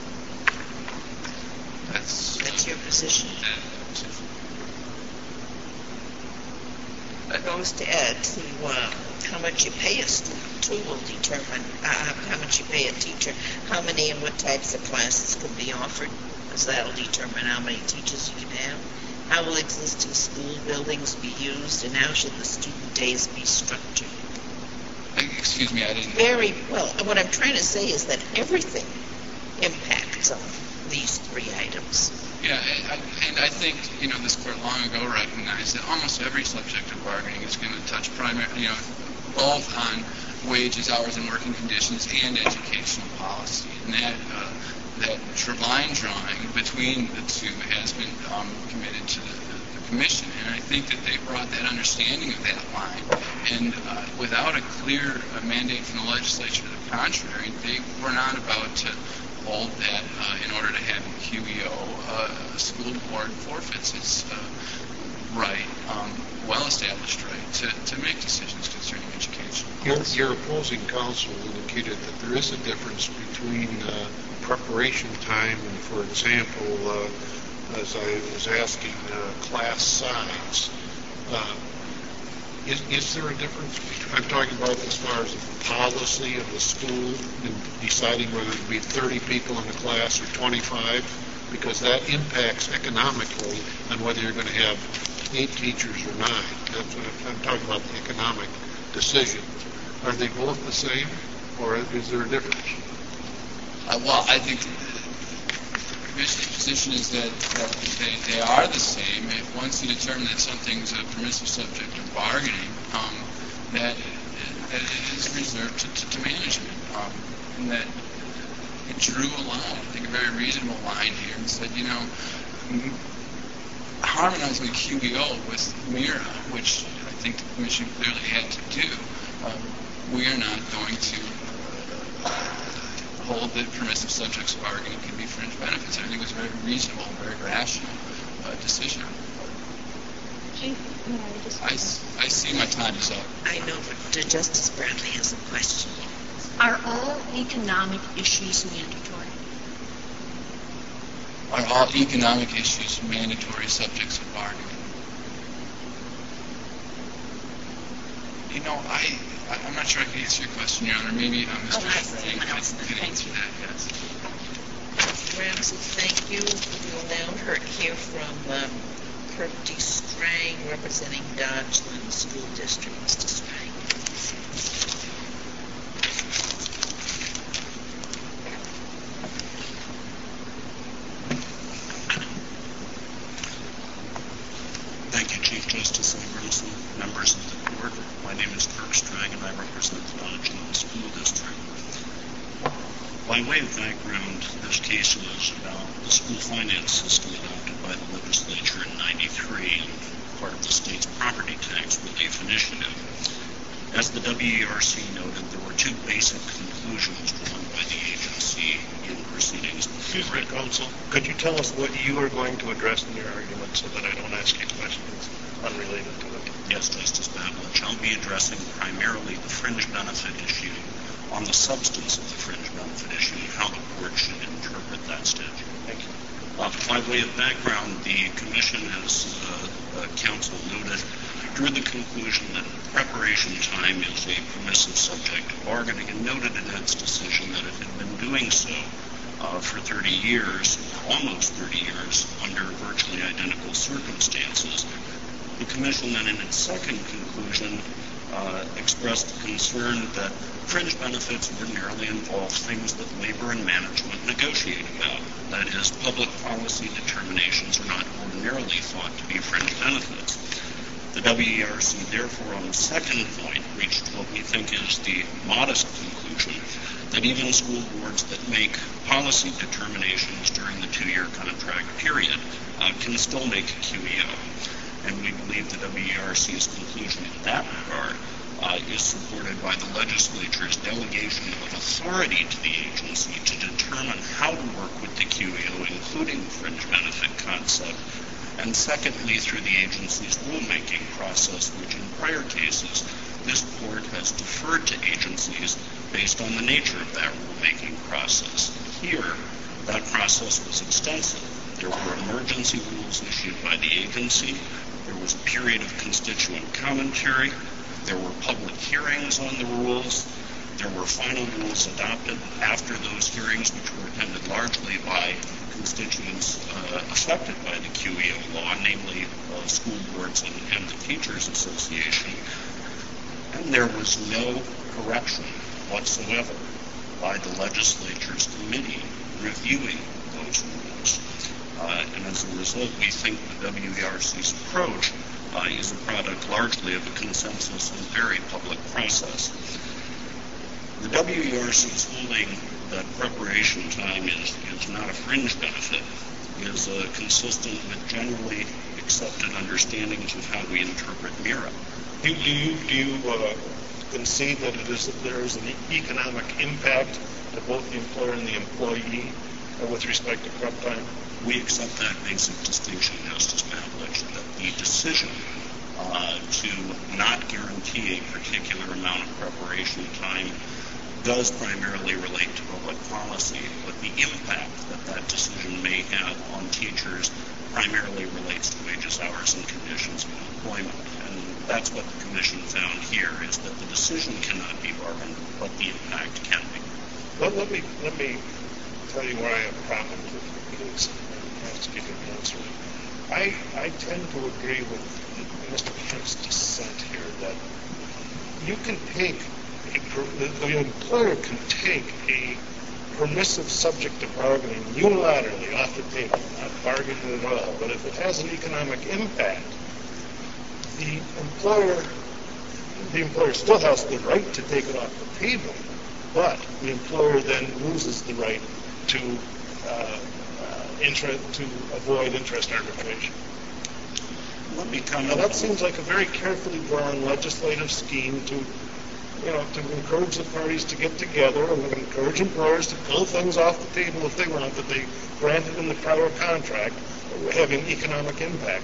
That's, That's your position? That goes to add to uh, how much you pay a student, too, will determine uh, how much you pay a teacher, how many and what types of classes can be offered, because that will determine how many teachers you can have. How will existing school buildings be used, and how should the student days be structured? Excuse me, I didn't... Very well. What I'm trying to say is that everything impacts on these three items. Yeah, and I, and I think, you know, this court long ago recognized that almost every subject of bargaining is going to touch primarily, you know, both on wages, hours, and working conditions and educational policy. And that uh, that line drawing between the two has been um, committed to the, the, the Commission. And I think that they brought that understanding of that line. And uh, without a clear uh, mandate from the legislature to the contrary, they were not about to hold that uh, in order to have Q E O uh, school board forfeits its uh, right, um, well-established right, to, to make decisions concerning education. Your, your opposing counsel indicated that there is a difference between uh, preparation time and, for example, uh, as I was asking, uh, class size. Uh, Is, is there a difference between, I'm talking about as far as the policy of the school in deciding whether to be thirty people in a class or twenty-five, because that impacts economically on whether you're going to have eight teachers or nine. That's what I'm, I'm talking about, the economic decision. Are they both the same, or is there a difference? Uh, well, I think the Commission's position is that, that they, they are the same. If once you determine that something's a permissive subject of bargaining, um, that, that it is reserved to, to, to management. Um, and that it drew a line, I think a very reasonable line here, and said, you know, m- harmonizing the Q E O with MIRA, which I think the Commission clearly had to do, um, we are not going to hold that permissive subjects of bargaining can be fringe benefits. I think it was a very reasonable, very rational uh, decision. I, no, I just... I, s- I see my time is up. I know, but uh, Justice Bradley has a question. Are all economic issues mandatory? Are all economic issues mandatory subjects of bargaining? You know, I, I, I'm not sure I can answer your question, Your Honor. Maybe uh, Mister Oh, I see. Strang Someone could, else then. could Thank answer you. that, yes. Mister Ramsey, thank you. We'll now hear hear from um, Kirk D. Strang, representing Dodgeland School District. Mister Strang. Thank you, Chief Justice Abramson, members of the court. My name is Kirk Strang, and I represent the Dodgeland School District. By way of background, this case is about the school finance system adopted by the legislature in ninety-three and part of the state's property tax relief initiative. As the W E R C noted, there were two basic conclusions drawn by the agency in proceedings Excuse before me, it. counsel. Could you tell us what you are going to address in your argument so that I don't ask you questions unrelated to it? Yes, Justice Bablich. I'll be addressing primarily the fringe benefit issue on the substance of the fringe benefit issue and how the court should interpret that statute. Thank you. Uh, by way of background, the Commission, as uh, uh, counsel noted, drew the conclusion that preparation time is a permissive subject of bargaining and noted in its decision that it had been doing so uh, for thirty years, almost thirty years, under virtually identical circumstances. The Commission then, in its second conclusion, uh, expressed concern that fringe benefits ordinarily involve things that labor and management negotiate about. That is, public policy determinations are not ordinarily thought to be fringe benefits. The W E R C, therefore, on the second point, reached what we think is the modest conclusion that even school boards that make policy determinations during the two-year contract period uh, can still make a Q E O. And we believe the W E R C's conclusion in that regard uh, is supported by the legislature's delegation of authority to the agency to determine how to work with the Q E O, including the fringe benefit concept, and secondly, through the agency's rulemaking process, which in prior cases, this court has deferred to agencies based on the nature of that rulemaking process. Here, that process was extensive. There were emergency rules issued by the agency. There was a period of constituent commentary. There were public hearings on the rules. There were final rules adopted after those hearings, which were attended largely by constituents uh, affected by the Q E O law, namely uh, school boards and, and the Teachers Association. And there was no correction whatsoever by the legislature's committee reviewing those rules. Uh, and as a result, we think the W E R C's approach uh, is a product largely of a consensus and very public process. The W E R C's ruling that preparation time is, is not a fringe benefit is uh, consistent with generally accepted understandings of how we interpret MIRA. Do, do you, do you uh, concede that it is, there is an economic impact to both the employer and the employee uh, with respect to prep time? We accept that basic distinction, Justice Bablich, that the decision uh, to not guarantee a particular amount of preparation time does primarily relate to public policy, but the impact that that decision may have on teachers primarily relates to wages, hours, and conditions of employment. And that's what the Commission found here, is that the decision cannot be bargained, but the impact can be. Let, let me let me tell you where I have a problem with the case. I have to give you an answer. I, I tend to agree with Mister Kemp's dissent here that you can take A, the, the employer can take a permissive subject of bargaining unilaterally off the table, not bargain it at all. But if it has an economic impact, the employer, the employer still has the right to take it off the table, but the employer then loses the right to uh, uh, interest to avoid interest arbitration. Let me comment. Now that seems like a very carefully drawn legislative scheme to. You know, to encourage the parties to get together and encourage employers to pull things off the table if they want that they granted in the prior contract having economic impact.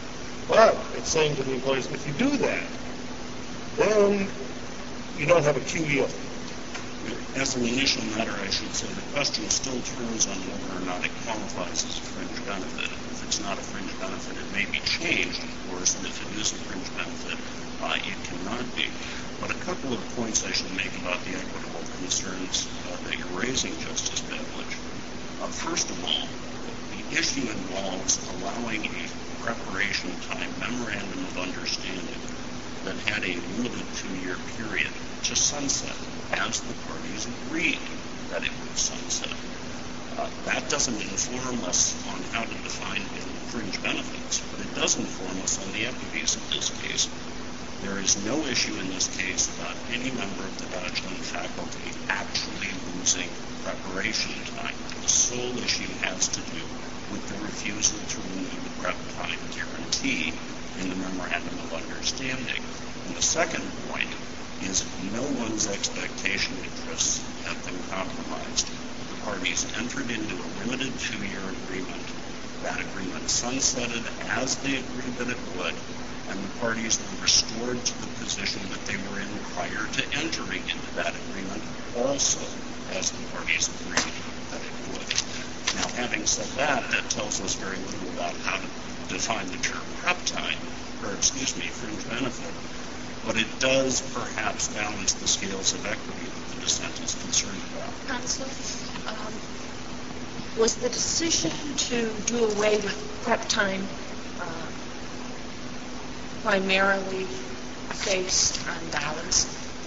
But it's saying to the employees, if you do that, then you don't have a Q E O. As an initial matter, I should say the question still turns on whether or not it qualifies as a fringe benefit. If it's not a fringe benefit, it may be changed, of course, and if it is a fringe benefit, uh, it cannot be. But a couple of points I should make about the equitable concerns uh, that you're raising, Justice Beveridge. Uh, first of all, the issue involves allowing a preparation time memorandum of understanding that had a limited two-year period to sunset, as the parties agreed that it would sunset. Uh, that doesn't inform us on how to define fringe benefits, but it does inform us on the equities of this case. There is no issue in this case about any member of the Dodgeland faculty actually losing preparation time. The sole issue has to do with the refusal to renew the prep time guarantee in the memorandum of understanding. And the second point is no one's expectation interests have been compromised. The parties entered into a limited two-year agreement. That agreement sunsetted as they agreed that it would, and the parties were restored to the position that they were in prior to entering into that agreement, also as the parties agreed that it would. Now, having said that, that tells us very little about how to define the term prep time, or excuse me, fringe benefit. But it does perhaps balance the scales of equity that the dissent is concerned about. Counsel, um, was the decision to do away with prep time uh, primarily based on balance?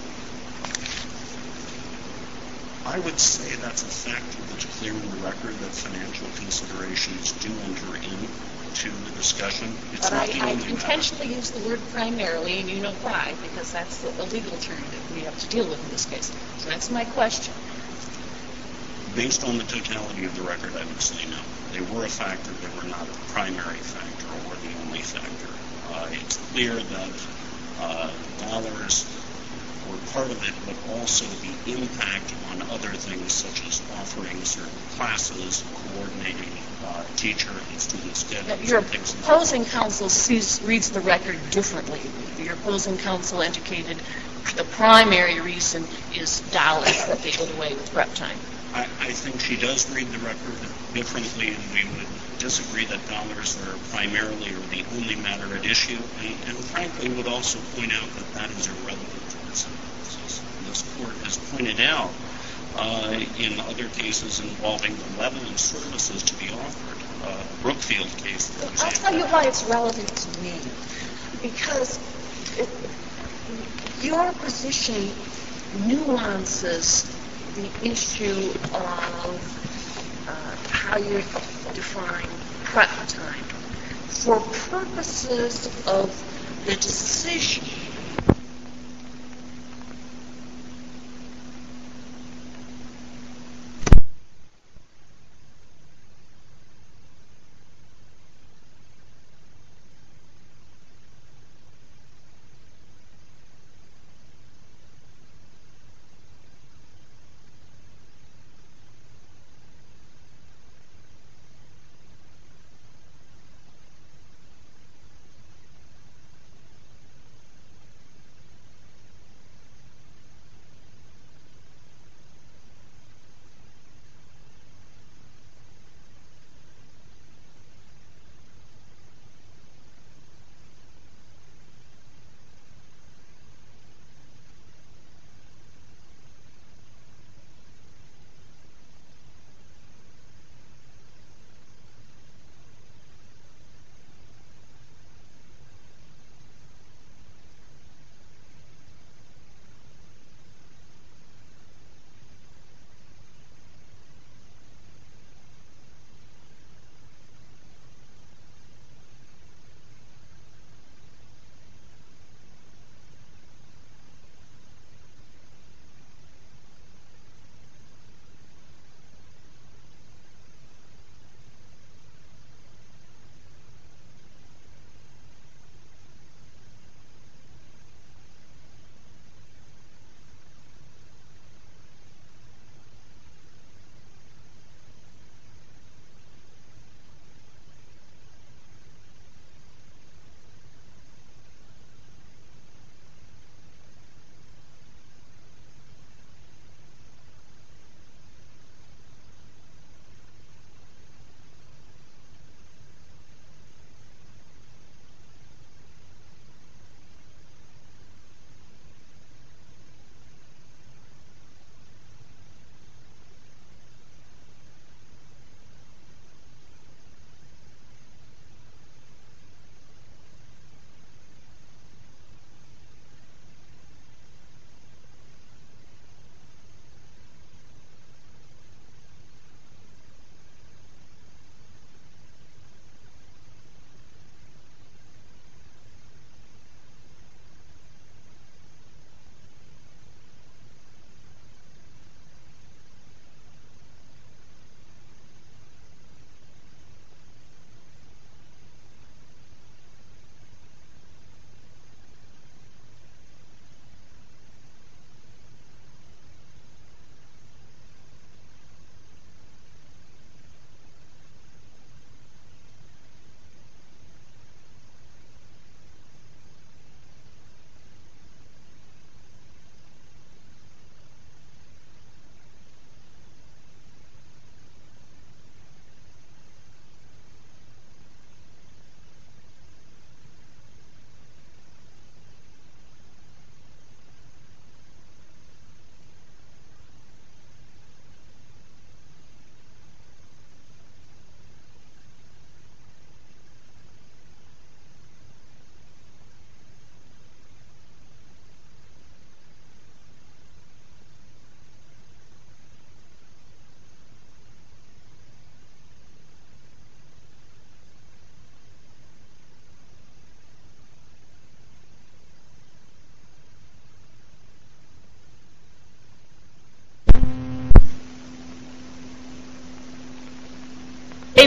I would say that's a factor that's clear in the record that financial considerations do enter into the discussion. It's but not I, the I only intentionally matter. use the word primarily, and you know why, because that's the, the legal term that we have to deal with in this case. So that's my question. Based on the totality of the record, I would say no. They were a factor. They were not a primary factor or the only factor. Uh, it's clear that uh, dollars were part of it, but also the impact on other things such as offering certain classes, coordinating uh, teacher and student schedules. Your and things like opposing counsel sees, reads the record differently. Your opposing counsel indicated the primary reason is dollars that they did away with prep time. I, I think she does read the record differently, and we would disagree that dollars are primarily or the only matter at issue, and, and frankly would also point out that that is irrelevant to this analysis. This court has pointed out uh, in other cases involving the level of services to be offered, uh, Brookfield case, for example. I'll tell you why it's relevant to me. Because it, your position nuances the issue of uh, how you define prep time. For purposes of the decision,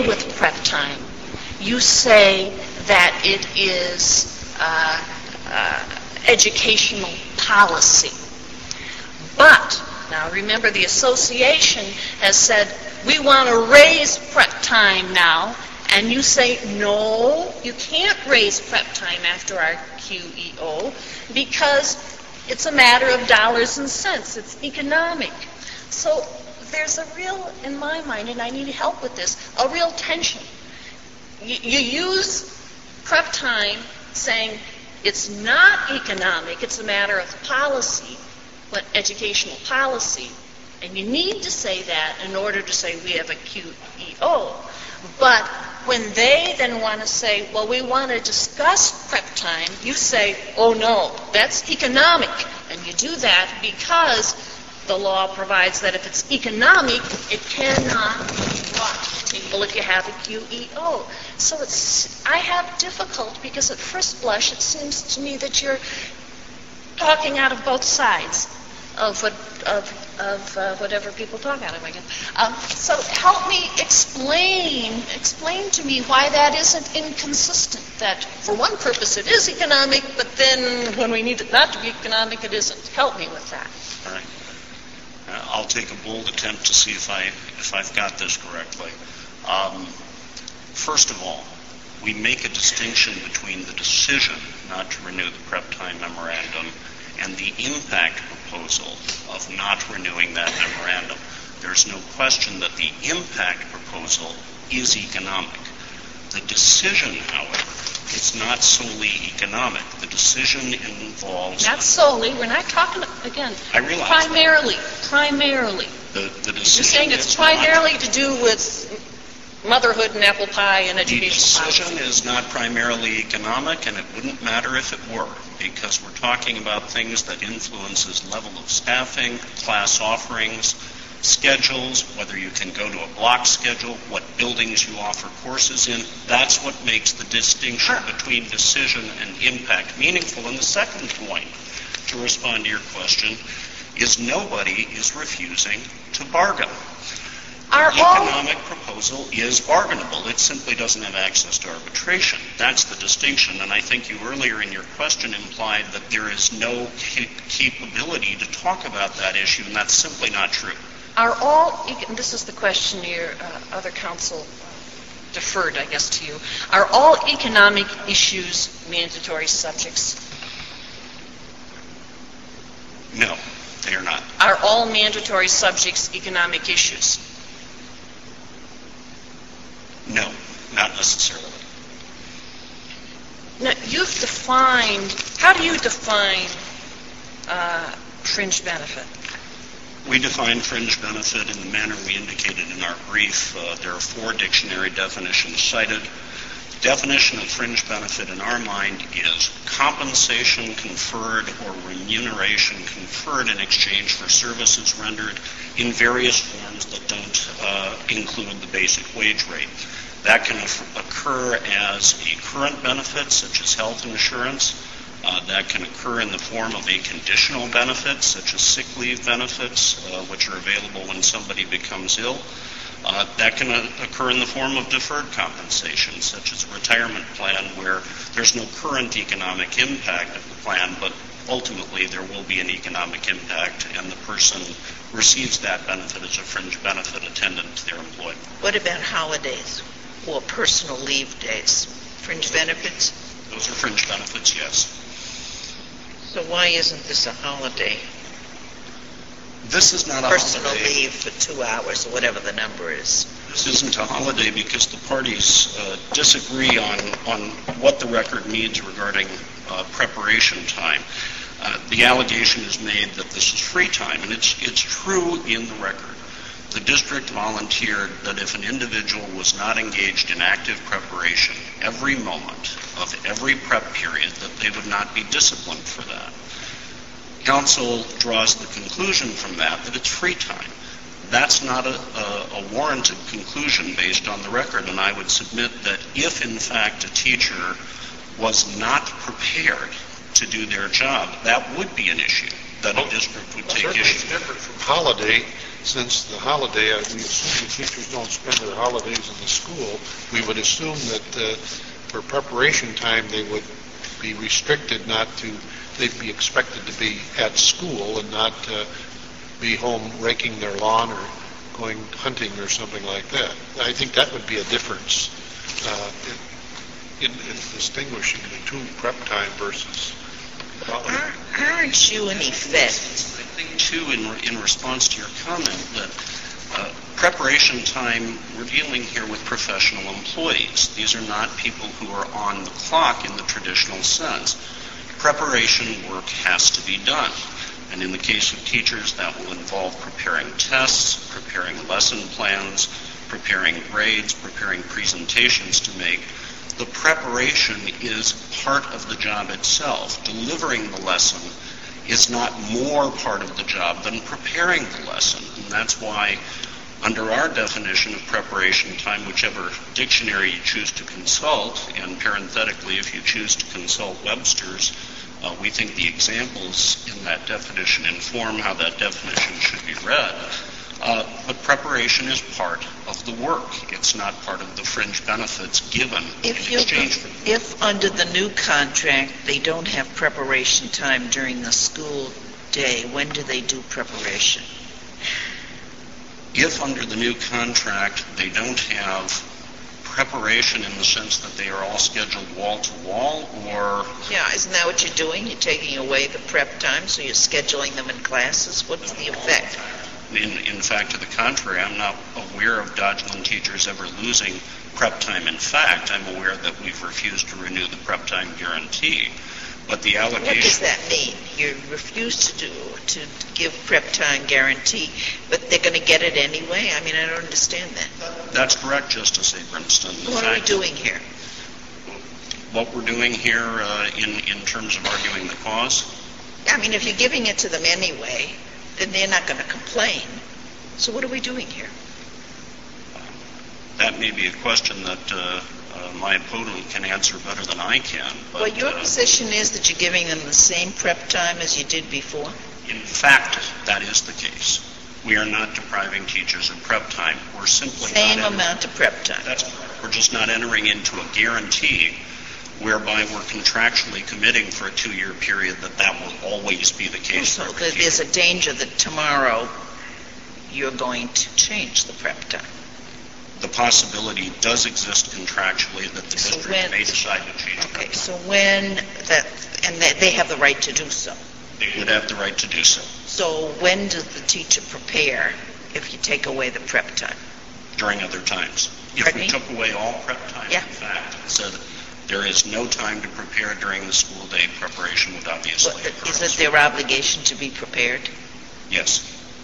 away with prep time. You say that it is uh, uh, educational policy. But, now remember, the association has said, we want to raise prep time now, and you say, no, you can't raise prep time after our Q E O because it's a matter of dollars and cents. It's economic. So there's a real, in my mind, and I need help with this, a real tension. You, you use prep time saying it's not economic, it's a matter of policy, but educational policy. And you need to say that in order to say we have a Q E O. But when they then want to say, well, we want to discuss prep time, you say, oh, no, that's economic. And you do that because the law provides that if it's economic, it cannot be brought to the table if you have a Q E O. So it's, I have difficulty because at first blush it seems to me that you're talking out of both sides of what, of, of uh, whatever people talk out of, I guess. Um, so help me explain, explain to me why that isn't inconsistent, that for one purpose it is economic, but then when we need it not to be economic, it isn't. Help me with that. All right. Uh, I'll take a bold attempt to see if, I, if I've got this correctly. Um, first of all, we make a distinction between the decision not to renew the prep time memorandum and the impact proposal of not renewing that memorandum. There's no question that the impact proposal is economic. The decision, however, is not solely economic. The decision involves... Not solely. We're not talking, again, I realize primarily, primarily. The, the decision You're saying it's is primarily not, to do with motherhood and apple pie and education the decision policy. is not primarily economic, and it wouldn't matter if it were, because we're talking about things that influences level of staffing, class offerings, schedules, whether you can go to a block schedule, what buildings you offer courses in. That's what makes the distinction between decision and impact meaningful. And the second point, to respond to your question, is nobody is refusing to bargain. Are The all economic proposal is bargainable. It simply doesn't have access to arbitration. That's the distinction. And I think you earlier in your question implied that there is no ca- capability to talk about that issue, and that's simply not true. Are all, and this is the question your uh, other counsel deferred, I guess, to you. Are all economic issues mandatory subjects? No, they are not. Are all mandatory subjects economic issues? No, not necessarily. Now, you've defined, how do you define uh, fringe benefit? We define fringe benefit in the manner we indicated in our brief. Uh, there are four dictionary definitions cited. The definition of fringe benefit in our mind is compensation conferred or remuneration conferred in exchange for services rendered in various forms that don't uh, include the basic wage rate. That can occur as a current benefit, such as health insurance. Uh, that can occur in the form of a conditional benefit, such as sick leave benefits, uh, which are available when somebody becomes ill. Uh, that can uh, occur in the form of deferred compensation, such as a retirement plan, where there's no current economic impact of the plan, but ultimately there will be an economic impact, and the person receives that benefit as a fringe benefit attendant to their employment. What about holidays or personal leave days? Fringe benefits? Those are fringe benefits, yes. So why isn't this a holiday? This is not a Personal holiday. leave for two hours or whatever the number is. This isn't a holiday because the parties uh, disagree on, on what the record means regarding uh, preparation time. Uh, the allegation is made that this is free time, and it's, it's true in the record. The district volunteered that if an individual was not engaged in active preparation every moment of every prep period, that they would not be disciplined for that. Council draws the conclusion from that that it's free time. That's not a, a, a warranted conclusion based on the record, and I would submit that if, in fact, a teacher was not prepared to do their job, that would be an issue that a district would take Certainly issue it's different from holiday, since the holiday, uh, we assume the teachers don't spend their holidays in the school. We would assume that uh, for preparation time, they would be restricted not to, they'd be expected to be at school and not uh, be home raking their lawn or going hunting or something like that. I think that would be a difference uh, in, in, in distinguishing the two prep time versus holiday. Aren't you in effect? I think, too, in, in response to your comment, that uh, preparation time, we're dealing here with professional employees. These are not people who are on the clock in the traditional sense. Preparation work has to be done. And in the case of teachers, that will involve preparing tests, preparing lesson plans, preparing grades, preparing presentations to make. The preparation is part of the job itself. Delivering the lesson is not more part of the job than preparing the lesson. And that's why, under our definition of preparation time, whichever dictionary you choose to consult, and parenthetically, if you choose to consult Webster's, uh, we think the examples in that definition inform how that definition should be read. Uh, but preparation is part of the work. It's not part of the fringe benefits given If in you, exchange for them. if under the new contract they don't have preparation time during the school day, when do they do preparation? If under the new contract they don't have preparation in the sense that they are all scheduled wall to wall, or Yeah, isn't that what you're doing? You're taking away the prep time, so you're scheduling them in classes? What's the effect? In, in fact, to the contrary, I'm not aware of Dodgeland teachers ever losing prep time. In fact, I'm aware that we've refused to renew the prep time guarantee. But the allocation... What does that mean? You refuse to do, to give prep time guarantee, but they're going to get it anyway? I mean, I don't understand that. That's correct, Justice Abramston. In What are we fact, doing here? What we're doing here uh, in, in terms of arguing the cause? I mean, if you're giving it to them anyway, then they're not going to complain. So what are we doing here? That may be a question that uh, uh, my opponent can answer better than I can. But, Well, your uh, position is that you're giving them the same prep time as you did before? In fact, that is the case. We are not depriving teachers of prep time. We're simply Same not... amount of prep time? That's correct. We're just not entering into a guarantee whereby we're contractually committing for a two-year period that that will always be the case. So for every that there's teacher. a danger that tomorrow you're going to change the prep time. The possibility does exist contractually that the So district when- may decide to change Okay, prep so time. when that, and they they have the right to do so. They would have the right to do so So when does the teacher prepare if you take away the prep time? during other times. If Pardon we me? took away all prep time, Yeah. in fact, and said there is no time to prepare during the school day, preparation would obviously What- occur. Is it their obligation to be prepared? Yes.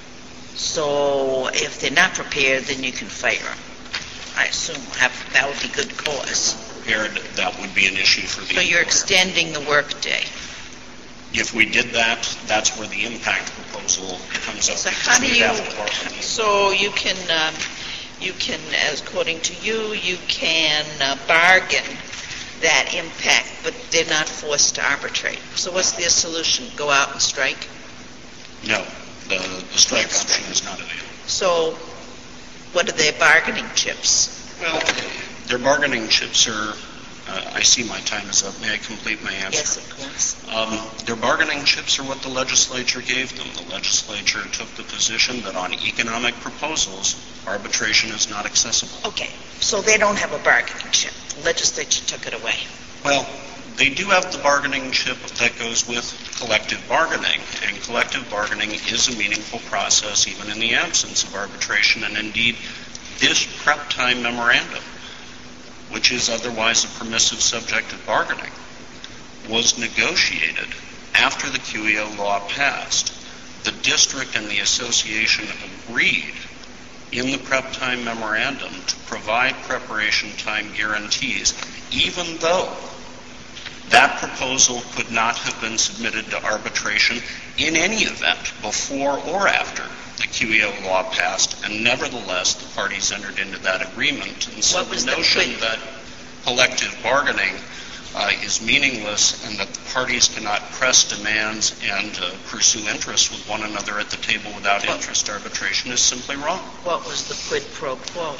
So if they're not prepared, then you can fire them. I assume have, that would be good cause. Prepared, that would be an issue for the So you're employer. extending the workday. If we did that, that's where the impact proposal comes up. So because how do we'd you, have to bargain. so you can, um, you can, as according to you, you can uh, bargain that impact, but they're not forced to arbitrate. So what's their solution? Go out and strike? No, the, the strike Can't strike. option is not available. So what are their bargaining chips? Well, their bargaining chips are, uh, I see my time is up. May I complete my answer? Yes, of course. Um, their bargaining chips are what the legislature gave them. The legislature took the position that on economic proposals, arbitration is not accessible. Okay, so they don't have a bargaining chip. The legislature took it away. Well, they do have the bargaining chip that goes with collective bargaining, and collective bargaining is a meaningful process even in the absence of arbitration, and indeed this prep time memorandum, which is otherwise a permissive subject of bargaining, was negotiated after the Q E O law passed. The district and the association agreed in the prep time memorandum to provide preparation time guarantees, even though that proposal could not have been submitted to arbitration in any event before or after the Q E O law passed, and nevertheless the parties entered into that agreement. And so What was the the notion quid- that collective bargaining uh, is meaningless and that the parties cannot press demands and uh, pursue interests with one another at the table without What? interest arbitration is simply wrong. What was the quid pro quo?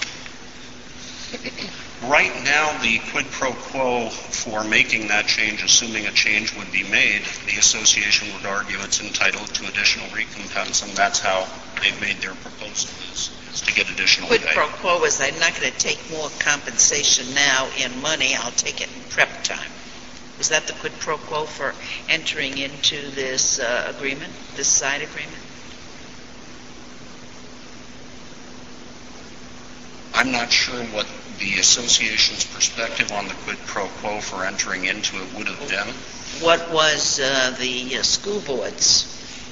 Right now, the quid pro quo for making that change, assuming a change would be made, the association would argue it's entitled to additional recompense, and that's how they've made their proposal, is, is to get additional Quid pay. pro quo is I'm not going to take more compensation now in money, I'll take it in prep time. Was that the quid pro quo for entering into this uh, agreement, this side agreement? I'm not sure what the association's perspective on the quid pro quo for entering into it would have been. What was uh, the uh, school board's,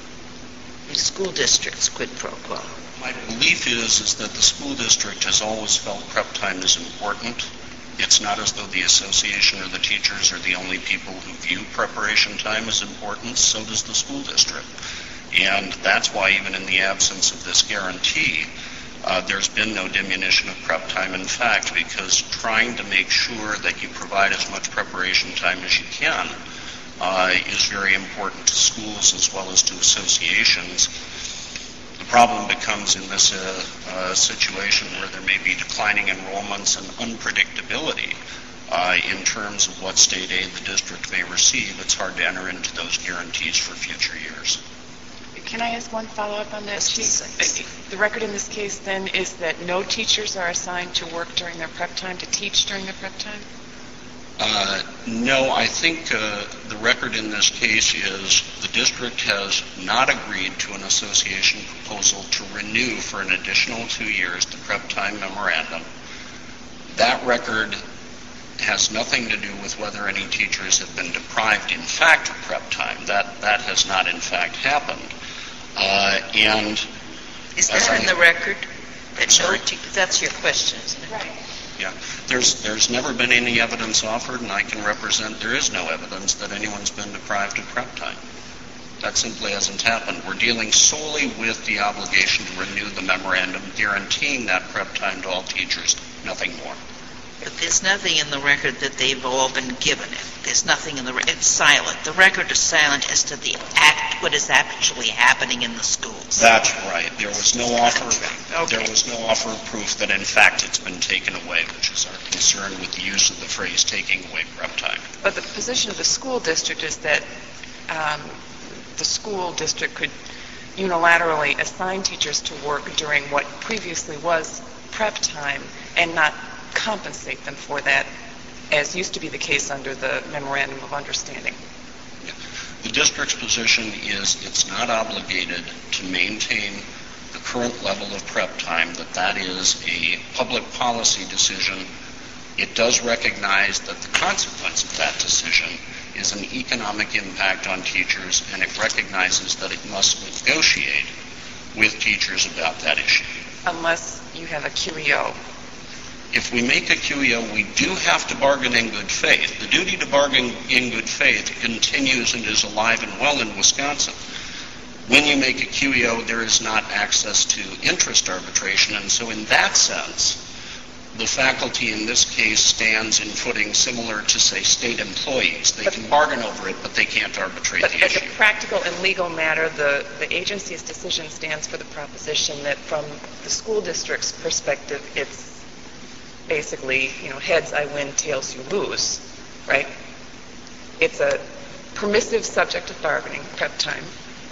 the school district's quid pro quo? My belief is, is that the school district has always felt prep time is important. It's not as though the association or the teachers are the only people who view preparation time as important. So does the school district. And that's why even in the absence of this guarantee, Uh, there's been no diminution of prep time. In fact, because trying to make sure that you provide as much preparation time as you can uh, is very important to schools as well as to associations. The problem becomes in this uh, uh, situation where there may be declining enrollments and unpredictability uh, in terms of what state aid the district may receive. It's hard to enter into those guarantees for future years. Can I ask one follow-up on that, Chief? Yes. The record in this case, then, is that no teachers are assigned to work during their prep time, to teach during their prep time? Uh, no, I think uh, the record in this case is the district has not agreed to an association proposal to renew for an additional two years the prep time memorandum. That record has nothing to do with whether any teachers have been deprived, in fact, of prep time. That, that has not, in fact, happened. Uh, and Is as that in I- the record? That no Sorry? te- That's your question, isn't it? Right. Yeah, there's there's never been any evidence offered, and I can represent there is no evidence that anyone's been deprived of prep time. That simply hasn't happened. We're dealing solely with the obligation to renew the memorandum, guaranteeing that prep time to all teachers, nothing more. But there's nothing in the record that they've all been given it. There's nothing in the, re- it's silent. The record is silent as to the act, what is actually happening in the schools. That's right. There was no offer. Okay. There was no offer of proof that in fact it's been taken away, which is our concern with the use of the phrase "taking away prep time." But the position of the school district is that um, the school district could unilaterally assign teachers to work during what previously was prep time and not compensate them for that, as used to be the case under the Memorandum of Understanding. The district's position is it's not obligated to maintain the current level of prep time, that that is a public policy decision. It does recognize that the consequence of that decision is an economic impact on teachers, and it recognizes that it must negotiate with teachers about that issue. Unless you have a Q E O. If we make a Q E O, we do have to bargain in good faith. The duty to bargain in good faith continues and is alive and well in Wisconsin. When you make a Q E O, there is not access to interest arbitration, and so in that sense, the faculty in this case stands in footing similar to, say, state employees. They But- can bargain over it, but they can't arbitrate But the as a issue. practical and legal matter, the, the agency's decision stands for the proposition that from the school district's perspective, it's basically, you know, heads I win, tails you lose, right? It's a permissive subject of bargaining, prep time,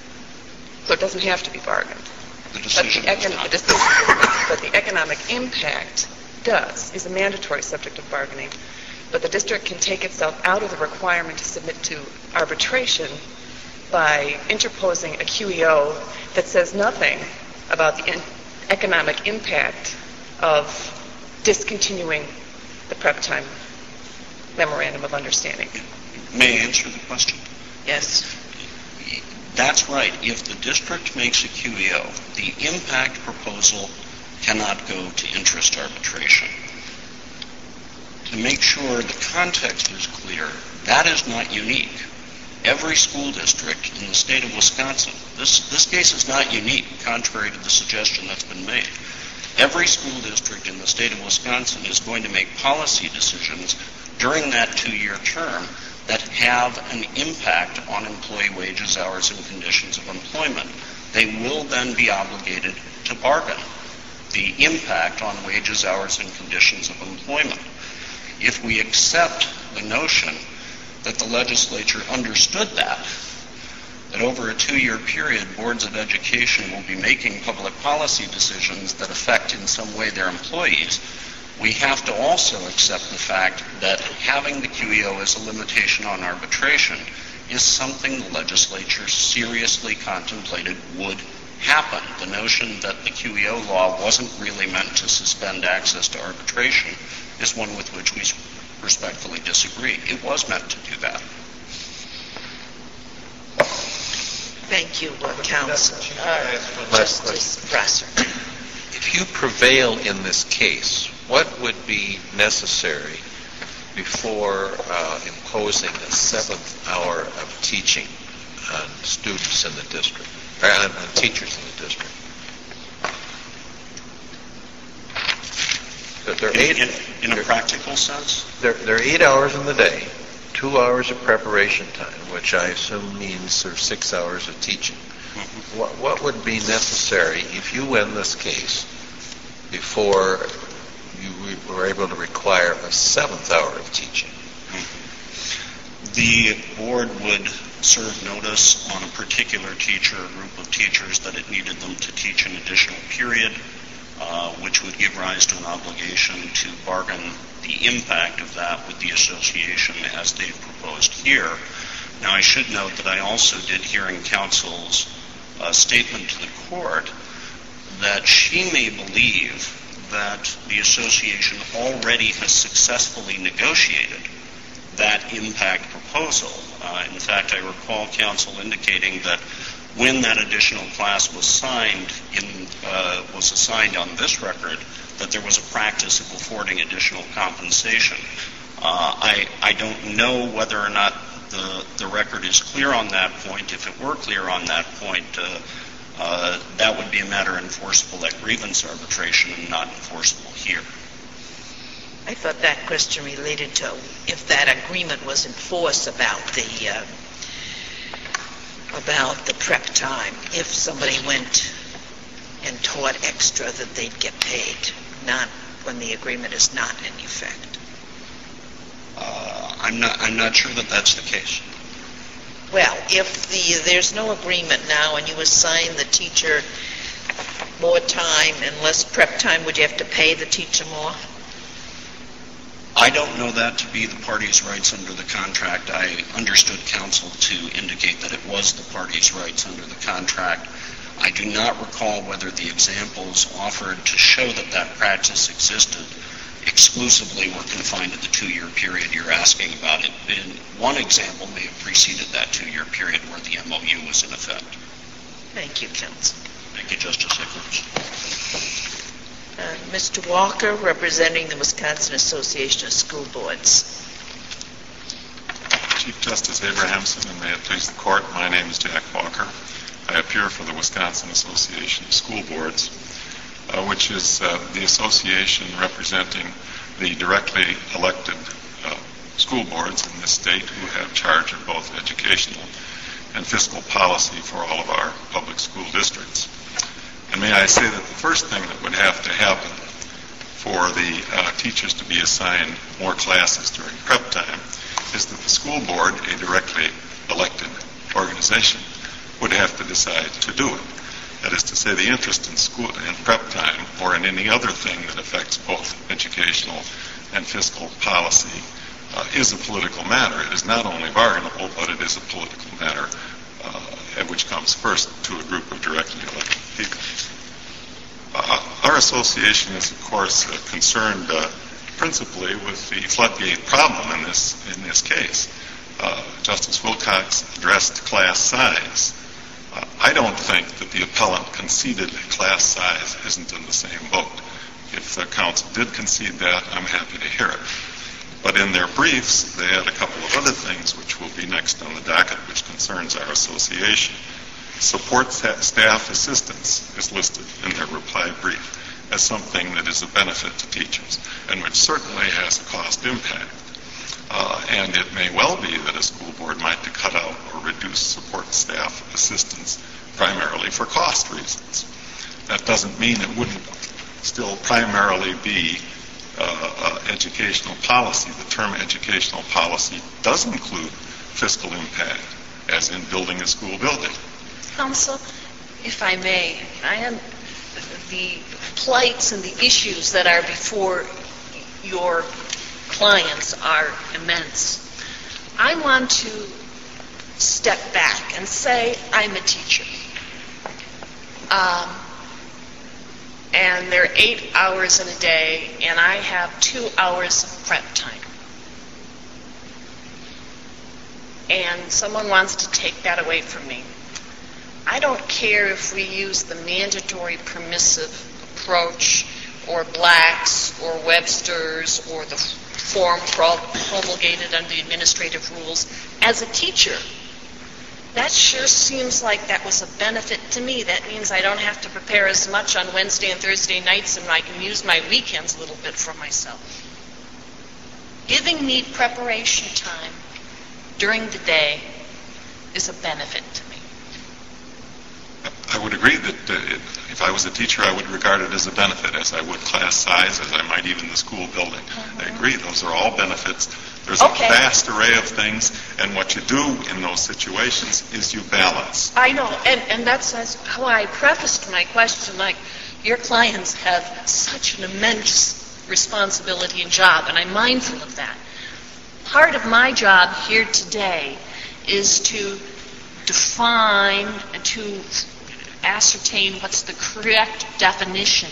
so it doesn't have to be bargained. The But decision the, is econ- not. the decision, but the economic impact does, is a mandatory subject of bargaining. But the district can take itself out of the requirement to submit to arbitration by interposing a Q E O that says nothing about the in- economic impact of discontinuing the prep time memorandum of understanding. May I answer the question? Yes. That's right. If the district makes a Q E O, the impact proposal cannot go to interest arbitration. To make sure the context is clear, that is not unique. Every school district in the state of Wisconsin, this, this case is not unique, contrary to the suggestion that's been made. Every school district in the state of Wisconsin is going to make policy decisions during that two-year term that have an impact on employee wages, hours, and conditions of employment. They will then be obligated to bargain the impact on wages, hours, and conditions of employment. If we accept the notion that the legislature understood that, that over a two-year period, boards of education will be making public policy decisions that affect in some way their employees, we have to also accept the fact that having the Q E O as a limitation on arbitration is something the legislature seriously contemplated would happen. The notion that the Q E O law wasn't really meant to suspend access to arbitration is one with which we respectfully disagree. It was meant to do that. Thank you, uh, Counsel. Uh, Justice Brasser. If you prevail in this case, what would be necessary before uh, imposing a seventh hour of teaching on students in the district, or on, on teachers in the district? There are eight, in, in a practical sense? There, there are eight hours in the day, two hours of preparation time, which I assume means sort of six hours of teaching. Mm-hmm. What, what would be necessary if you win this case before you re- were able to require a seventh hour of teaching? Mm-hmm. The board would serve notice on a particular teacher, a group of teachers, that it needed them to teach an additional period, uh, which would give rise to an obligation to bargain the impact of that with the association as they've proposed here. Now, I should note that I also did hear in counsel's uh, statement to the court that she may believe that the association already has successfully negotiated that impact proposal. Uh, in fact, I recall counsel indicating that when that additional class was signed in, uh, was assigned on this record, that there was a practice of affording additional compensation. Uh, I, I don't know whether or not the, the record is clear on that point. If it were clear on that point, uh, uh, that would be a matter enforceable at grievance arbitration and not enforceable here. I thought that question related to if that agreement was in force about the uh, about the prep time. If somebody went and taught extra, that they'd get paid, not when the agreement is not in effect. Uh, I'm not. I'm not sure that that's the case. Well, if the there's no agreement now, and you assign the teacher more time and less prep time, would you have to pay the teacher more? I don't know that to be the parties' rights under the contract. I understood counsel to indicate that it was the parties' rights under the contract. I do not recall whether the examples offered to show that that practice existed exclusively were confined to the two-year period you're asking about. It. And one example may have preceded that two-year period where the M O U was in effect. Thank you, counsel. Thank you, Justice Hickles. Uh, Mister Walker, representing the Wisconsin Association of School Boards. Chief Justice Abrahamson, and may it please the Court, my name is Jack Walker. I appear for the Wisconsin Association of School Boards, uh, which is uh, the association representing the directly elected uh, school boards in this state who have charge of both educational and fiscal policy for all of our public school districts. And may I say that the first thing that would have to happen for the uh, teachers to be assigned more classes during prep time is that the school board, a directly elected organization, would have to decide to do it. That is to say, the interest in school in prep time or in any other thing that affects both educational and fiscal policy uh, is a political matter. It is not only bargainable, but it is a political matter uh, which comes first to a group of directly elected people. Uh, our association is, of course, uh, concerned uh, principally with the floodgate problem in this in this case. Uh, Justice Wilcox addressed class size. Uh, I don't think that the appellant conceded class size isn't in the same boat. If the counsel did concede that, I'm happy to hear it. But in their briefs, they had a couple of other things which will be next on the docket, which concerns our association. Support staff assistance is listed in their reply brief as something that is a benefit to teachers and which certainly has a cost impact. Uh, and it may well be that a school board might to cut out or reduce support staff assistance primarily for cost reasons. That doesn't mean it wouldn't still primarily be uh, uh, educational policy. The term educational policy does include fiscal impact, as in building a school building. Counsel, if I may, I am the plights and the issues that are before your clients are immense. I want to step back and say I'm a teacher. Um, and there are eight hours in a day, and I have two hours of prep time. And someone wants to take that away from me. I don't care if we use the mandatory permissive approach or Blacks or Webster's or the form promulgated under the administrative rules. As a teacher, that sure seems like that was a benefit to me. That means I don't have to prepare as much on Wednesday and Thursday nights, and I can use my weekends a little bit for myself. Giving me preparation time during the day is a benefit to me. I would agree that uh, it, if I was a teacher, I would regard it as a benefit, as I would class size, as I might even the school building. Mm-hmm. I agree, those are all benefits. There's okay. a vast array of things, and what you do in those situations is you balance. I know, and, and that's how I prefaced my question, like, your clients have such an immense responsibility and job, and I'm mindful of that. Part of my job here today is to define and to ascertain what's the correct definition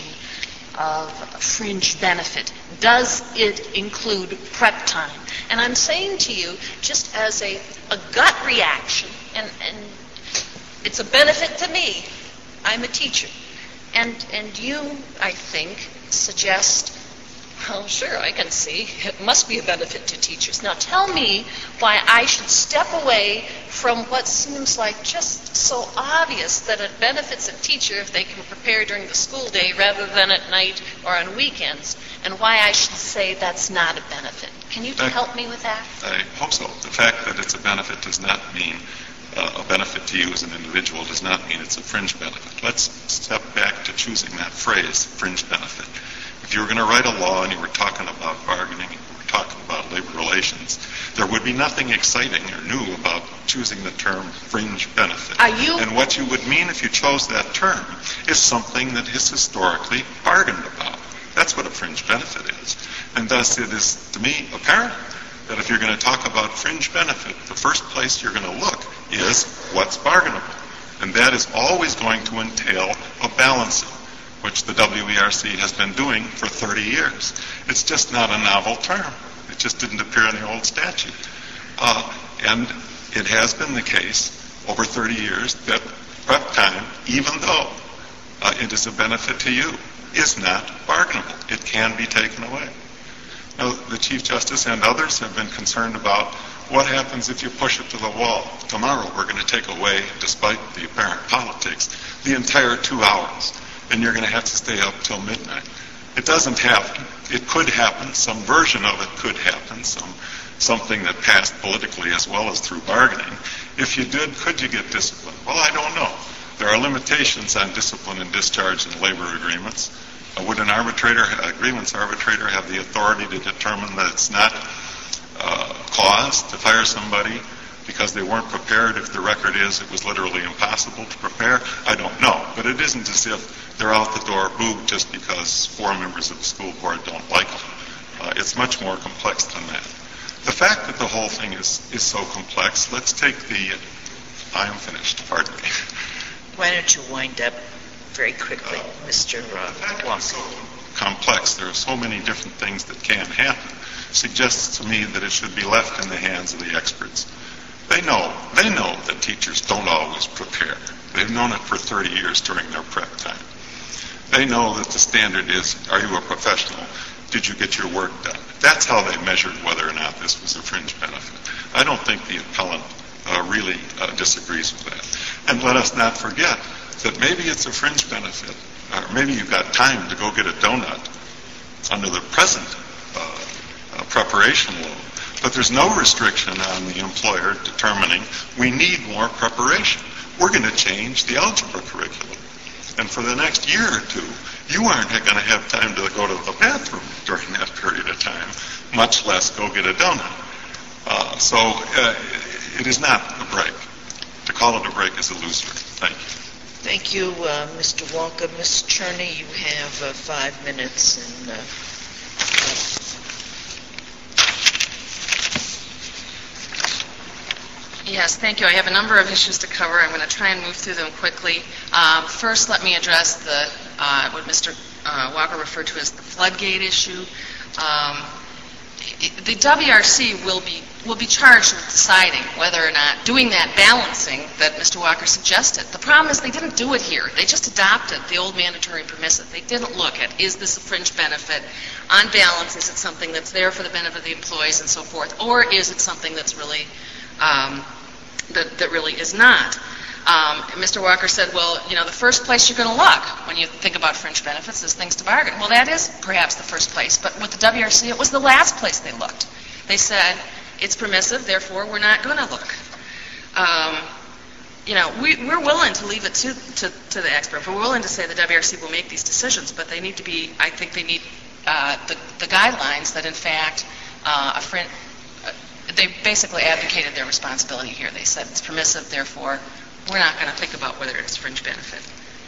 of a fringe benefit. Does it include prep time? And I'm saying to you, just as a, a gut reaction, and, and it's a benefit to me, I'm a teacher. And, and you, I think, suggest, well, sure, I can see. It must be a benefit to teachers. Now tell me why I should step away from what seems like just so obvious that it benefits a teacher if they can prepare during the school day rather than at night or on weekends, and why I should say that's not a benefit. Can you I, help me with that? I hope so. The fact that it's a benefit does not mean uh, a benefit to you as an individual does not mean it's a fringe benefit. Let's step back to choosing that phrase, fringe benefit. If you were going to write a law and you were talking about bargaining, you were talking about labor relations, there would be nothing exciting or new about choosing the term fringe benefit. Are you? And what you would mean if you chose that term is something that is historically bargained about. That's what a fringe benefit is. And thus it is, to me, apparent that if you're going to talk about fringe benefit, the first place you're going to look is what's bargainable. And that is always going to entail a balancing, which the W E R C has been doing for thirty years. It's just not a novel term. It just didn't appear in the old statute. Uh, and it has been the case over thirty years that prep time, even though uh, it is a benefit to you, is not bargainable. It can be taken away. Now, the Chief Justice and others have been concerned about what happens if you push it to the wall. Tomorrow we're going to take away, despite the apparent politics, the entire two hours. And you're going to have to stay up till midnight. It doesn't happen. It could happen. Some version of it could happen. Some something that passed politically as well as through bargaining. If you did, could you get discipline? Well, I don't know. There are limitations on discipline and discharge in labor agreements. Uh, would an arbitrator, a grievance arbitrator, have the authority to determine that it's not uh, cause to fire somebody because they weren't prepared if the record is it was literally impossible to prepare? I don't know. But it isn't as if they're out the door booed just because four members of the school board don't like them. Uh, it's much more complex than that. The fact that the whole thing is, is so complex, let's take the... I am finished, pardon me. Why don't you wind up very quickly, uh, Mister Uh, the fact that it's so complex, there are so many different things that can happen, suggests to me that it should be left in the hands of the experts. They know, they know that teachers don't always prepare. They've known it for thirty years during their prep time. They know that the standard is, are you a professional? Did you get your work done? That's how they measured whether or not this was a fringe benefit. I don't think the appellant uh, really uh, disagrees with that. And let us not forget that maybe it's a fringe benefit, or maybe you've got time to go get a donut under the present uh, uh, preparation load. But there's no restriction on the employer determining we need more preparation. We're going to change the algebra curriculum. And for the next year or two, you aren't going to have time to go to the bathroom during that period of time, much less go get a donut. Uh, so uh, it is not a break. To call it a break is illusory. Thank you. Thank you, uh, Mister Walker. Miz Cherney, you have uh, five minutes. And, uh, Yes, thank you. I have a number of issues to cover. I'm going to try and move through them quickly. Um, first, let me address the uh, what Mister Uh, Walker referred to as the floodgate issue. Um, the W R C will be will be charged with deciding whether or not doing that balancing that Mister Walker suggested. The problem is they didn't do it here. They just adopted the old mandatory and permissive. They didn't look at, is this a fringe benefit? On balance, is it something that's there for the benefit of the employees and so forth, or is it something that's really um, that, that really is not? Um, Mister Walker said, well, you know, the first place you're going to look when you think about fringe benefits is things to bargain. Well, that is perhaps the first place, but with the W R C, it was the last place they looked. They said, it's permissive, therefore we're not going to look. Um, you know, we, we're willing to leave it to, to, to the expert. We're willing to say the W R C will make these decisions, but they need to be, I think they need uh, the, the guidelines that, in fact, uh, a fringe, uh, they basically advocated their responsibility here. They said it's permissive, therefore we're not going to think about whether it's fringe benefit.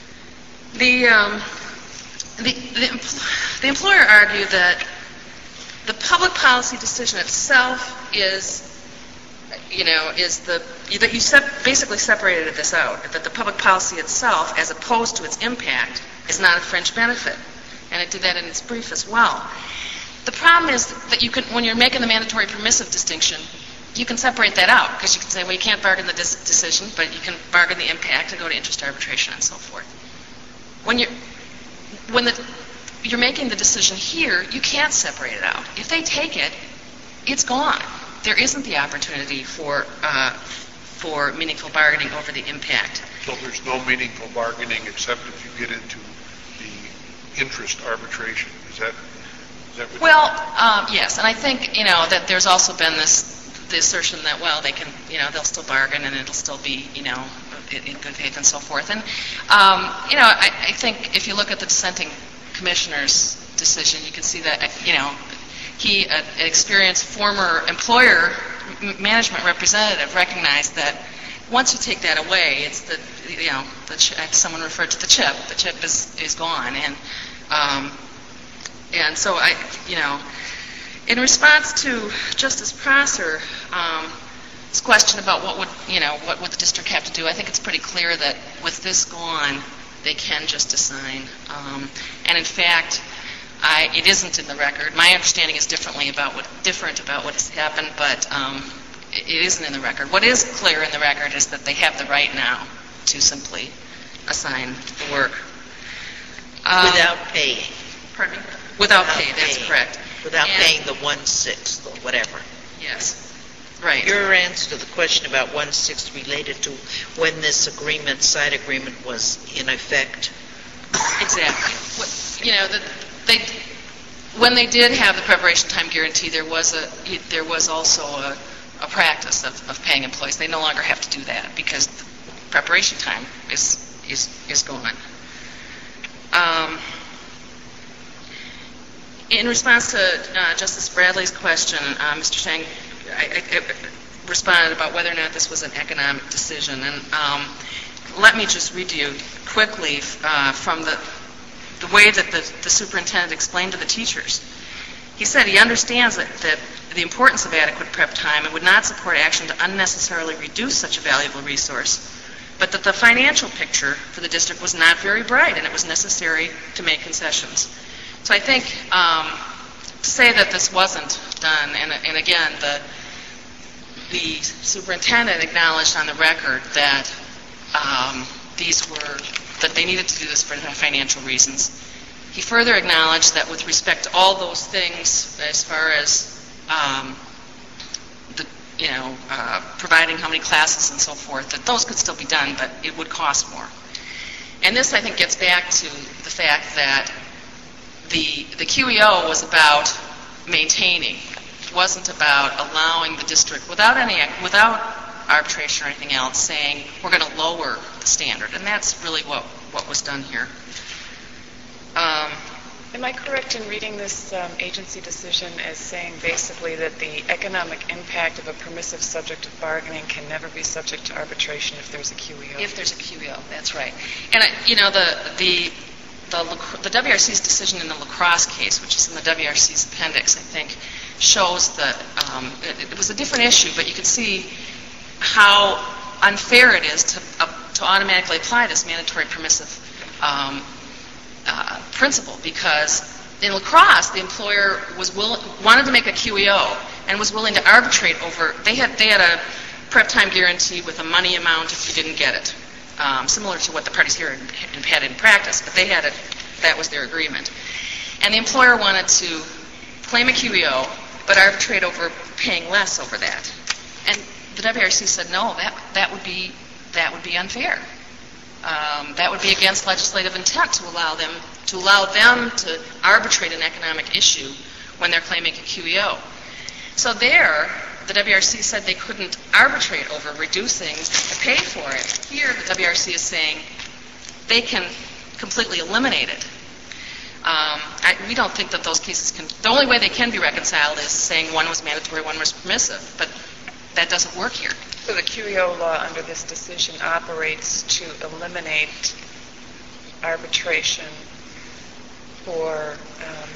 The, um, the, the, the employer argued that the public policy decision itself is, you know, is the, that you sep- basically separated this out, that the public policy itself, as opposed to its impact, is not a fringe benefit. And it did that in its brief as well. The problem is that you can, when you're making the mandatory permissive distinction, you can separate that out, because you can say, well, you can't bargain the dis- decision, but you can bargain the impact and go to interest arbitration and so forth. When you're, when the, you're making the decision here, you can't separate it out. If they take it, it's gone. There isn't the opportunity for uh, for meaningful bargaining over the impact. So there's no meaningful bargaining except if you get into the interest arbitration. Is that, is that what well, um, yes, and I think, you know, that there's also been this the assertion that, well, they can, you know, they'll still bargain and it'll still be, you know, in, in good faith and so forth. And, um, you know, I, I think if you look at the dissenting commissioner's decision, you can see that, you know, he, an experienced former employer m- management representative, recognized that once you take that away, it's the, you know, the ch- someone referred to the chip. The chip is, is gone. And, um, and so I, you know, in response to Justice Prosser's um, question about what would, you know, what would the district have to do, I think it's pretty clear that with this gone, they can just assign. Um, and in fact, I, it isn't in the record. My understanding is differently about what different about what has happened, but um, it, it isn't in the record. What is clear in the record is that they have the right now to simply assign the work um, without paying. Pardon me. Without, without pay. That's paying. correct. Without and, paying the one-sixth or whatever. Yes. Right. Your answer to the question about one-sixth related to when this agreement, side agreement, was in effect? Exactly. What, you know, the, they, when they did have the preparation time guarantee, there was a there was also a, a practice of, of paying employees. They no longer have to do that because the preparation time is is is gone. Um, In response to uh, Justice Bradley's question, uh, Mister Chang I, I, I responded about whether or not this was an economic decision. And um, let me just read you quickly uh, from the, the way that the, the superintendent explained to the teachers. He said he understands that, that the importance of adequate prep time and would not support action to unnecessarily reduce such a valuable resource, but that the financial picture for the district was not very bright and it was necessary to make concessions. So I think um, to say that this wasn't done, and, and again, the the superintendent acknowledged on the record that um, these were that they needed to do this for financial reasons. He further acknowledged that with respect to all those things, as far as um, the you know uh, providing how many classes and so forth, that those could still be done, but it would cost more. And this, I think, gets back to the fact that The, the Q E O was about maintaining wasn't about allowing the district, without any, without arbitration or anything else, saying we're going to lower the standard. And that's really what, what was done here. Um, Am I correct in reading this um, agency decision as saying basically that the economic impact of a permissive subject of bargaining can never be subject to arbitration if there's a Q E O? If there's a Q E O, that's right. And, I, you know, the, the, the, the W R C's decision in the lacrosse case, which is in the W R C's appendix, I think, shows that um, it, it was a different issue, but you can see how unfair it is to, uh, to automatically apply this mandatory permissive um, Uh, principle, because in lacrosse the employer was will, wanted to make a Q E O and was willing to arbitrate over. They had they had a prep time guarantee with a money amount if you didn't get it, um, similar to what the parties here had in practice. But they had it. That was their agreement, and the employer wanted to claim a Q E O but arbitrate over paying less over that. And the W R C said no, that that would be that would be unfair. Um, that would be against legislative intent to allow them to allow them to arbitrate an economic issue when they're claiming a Q E O. So there, the W R C said they couldn't arbitrate over reducing the pay for it. Here, the W R C is saying they can completely eliminate it. Um, I, we don't think that those cases can. The only way they can be reconciled is saying one was mandatory, one was permissive, but that doesn't work here. So the Q E O law under this decision operates to eliminate arbitration for um,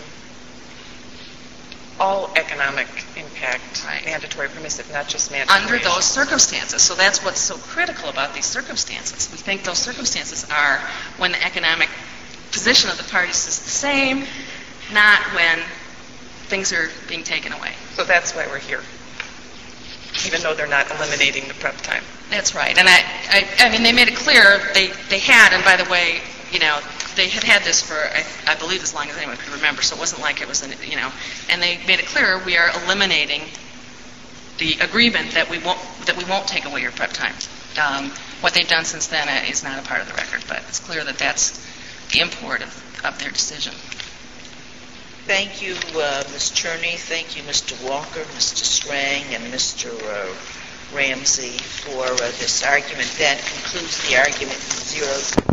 all economic impact, right. Mandatory, permissive, not just mandatory. Under those circumstances. So that's what's so critical about these circumstances. We think those circumstances are when the economic position of the parties is the same, not when things are being taken away. So that's why we're here, even though they're not eliminating the prep time. That's right. And I, I, I mean, they made it clear they, they had, and by the way, you know, they had had this for, I, I believe, as long as anyone could remember, so it wasn't like it was, an, you know, and they made it clear we are eliminating the agreement that we won't, that we won't take away your prep time. Um, what they've done since then uh, is not a part of the record, but it's clear that that's the import of, of their decision. Thank you, uh, Miz Cherney. Thank you, Mister Walker, Mister Strang, and Mister Uh, Ramsey for uh, this argument. That concludes the argument in zero.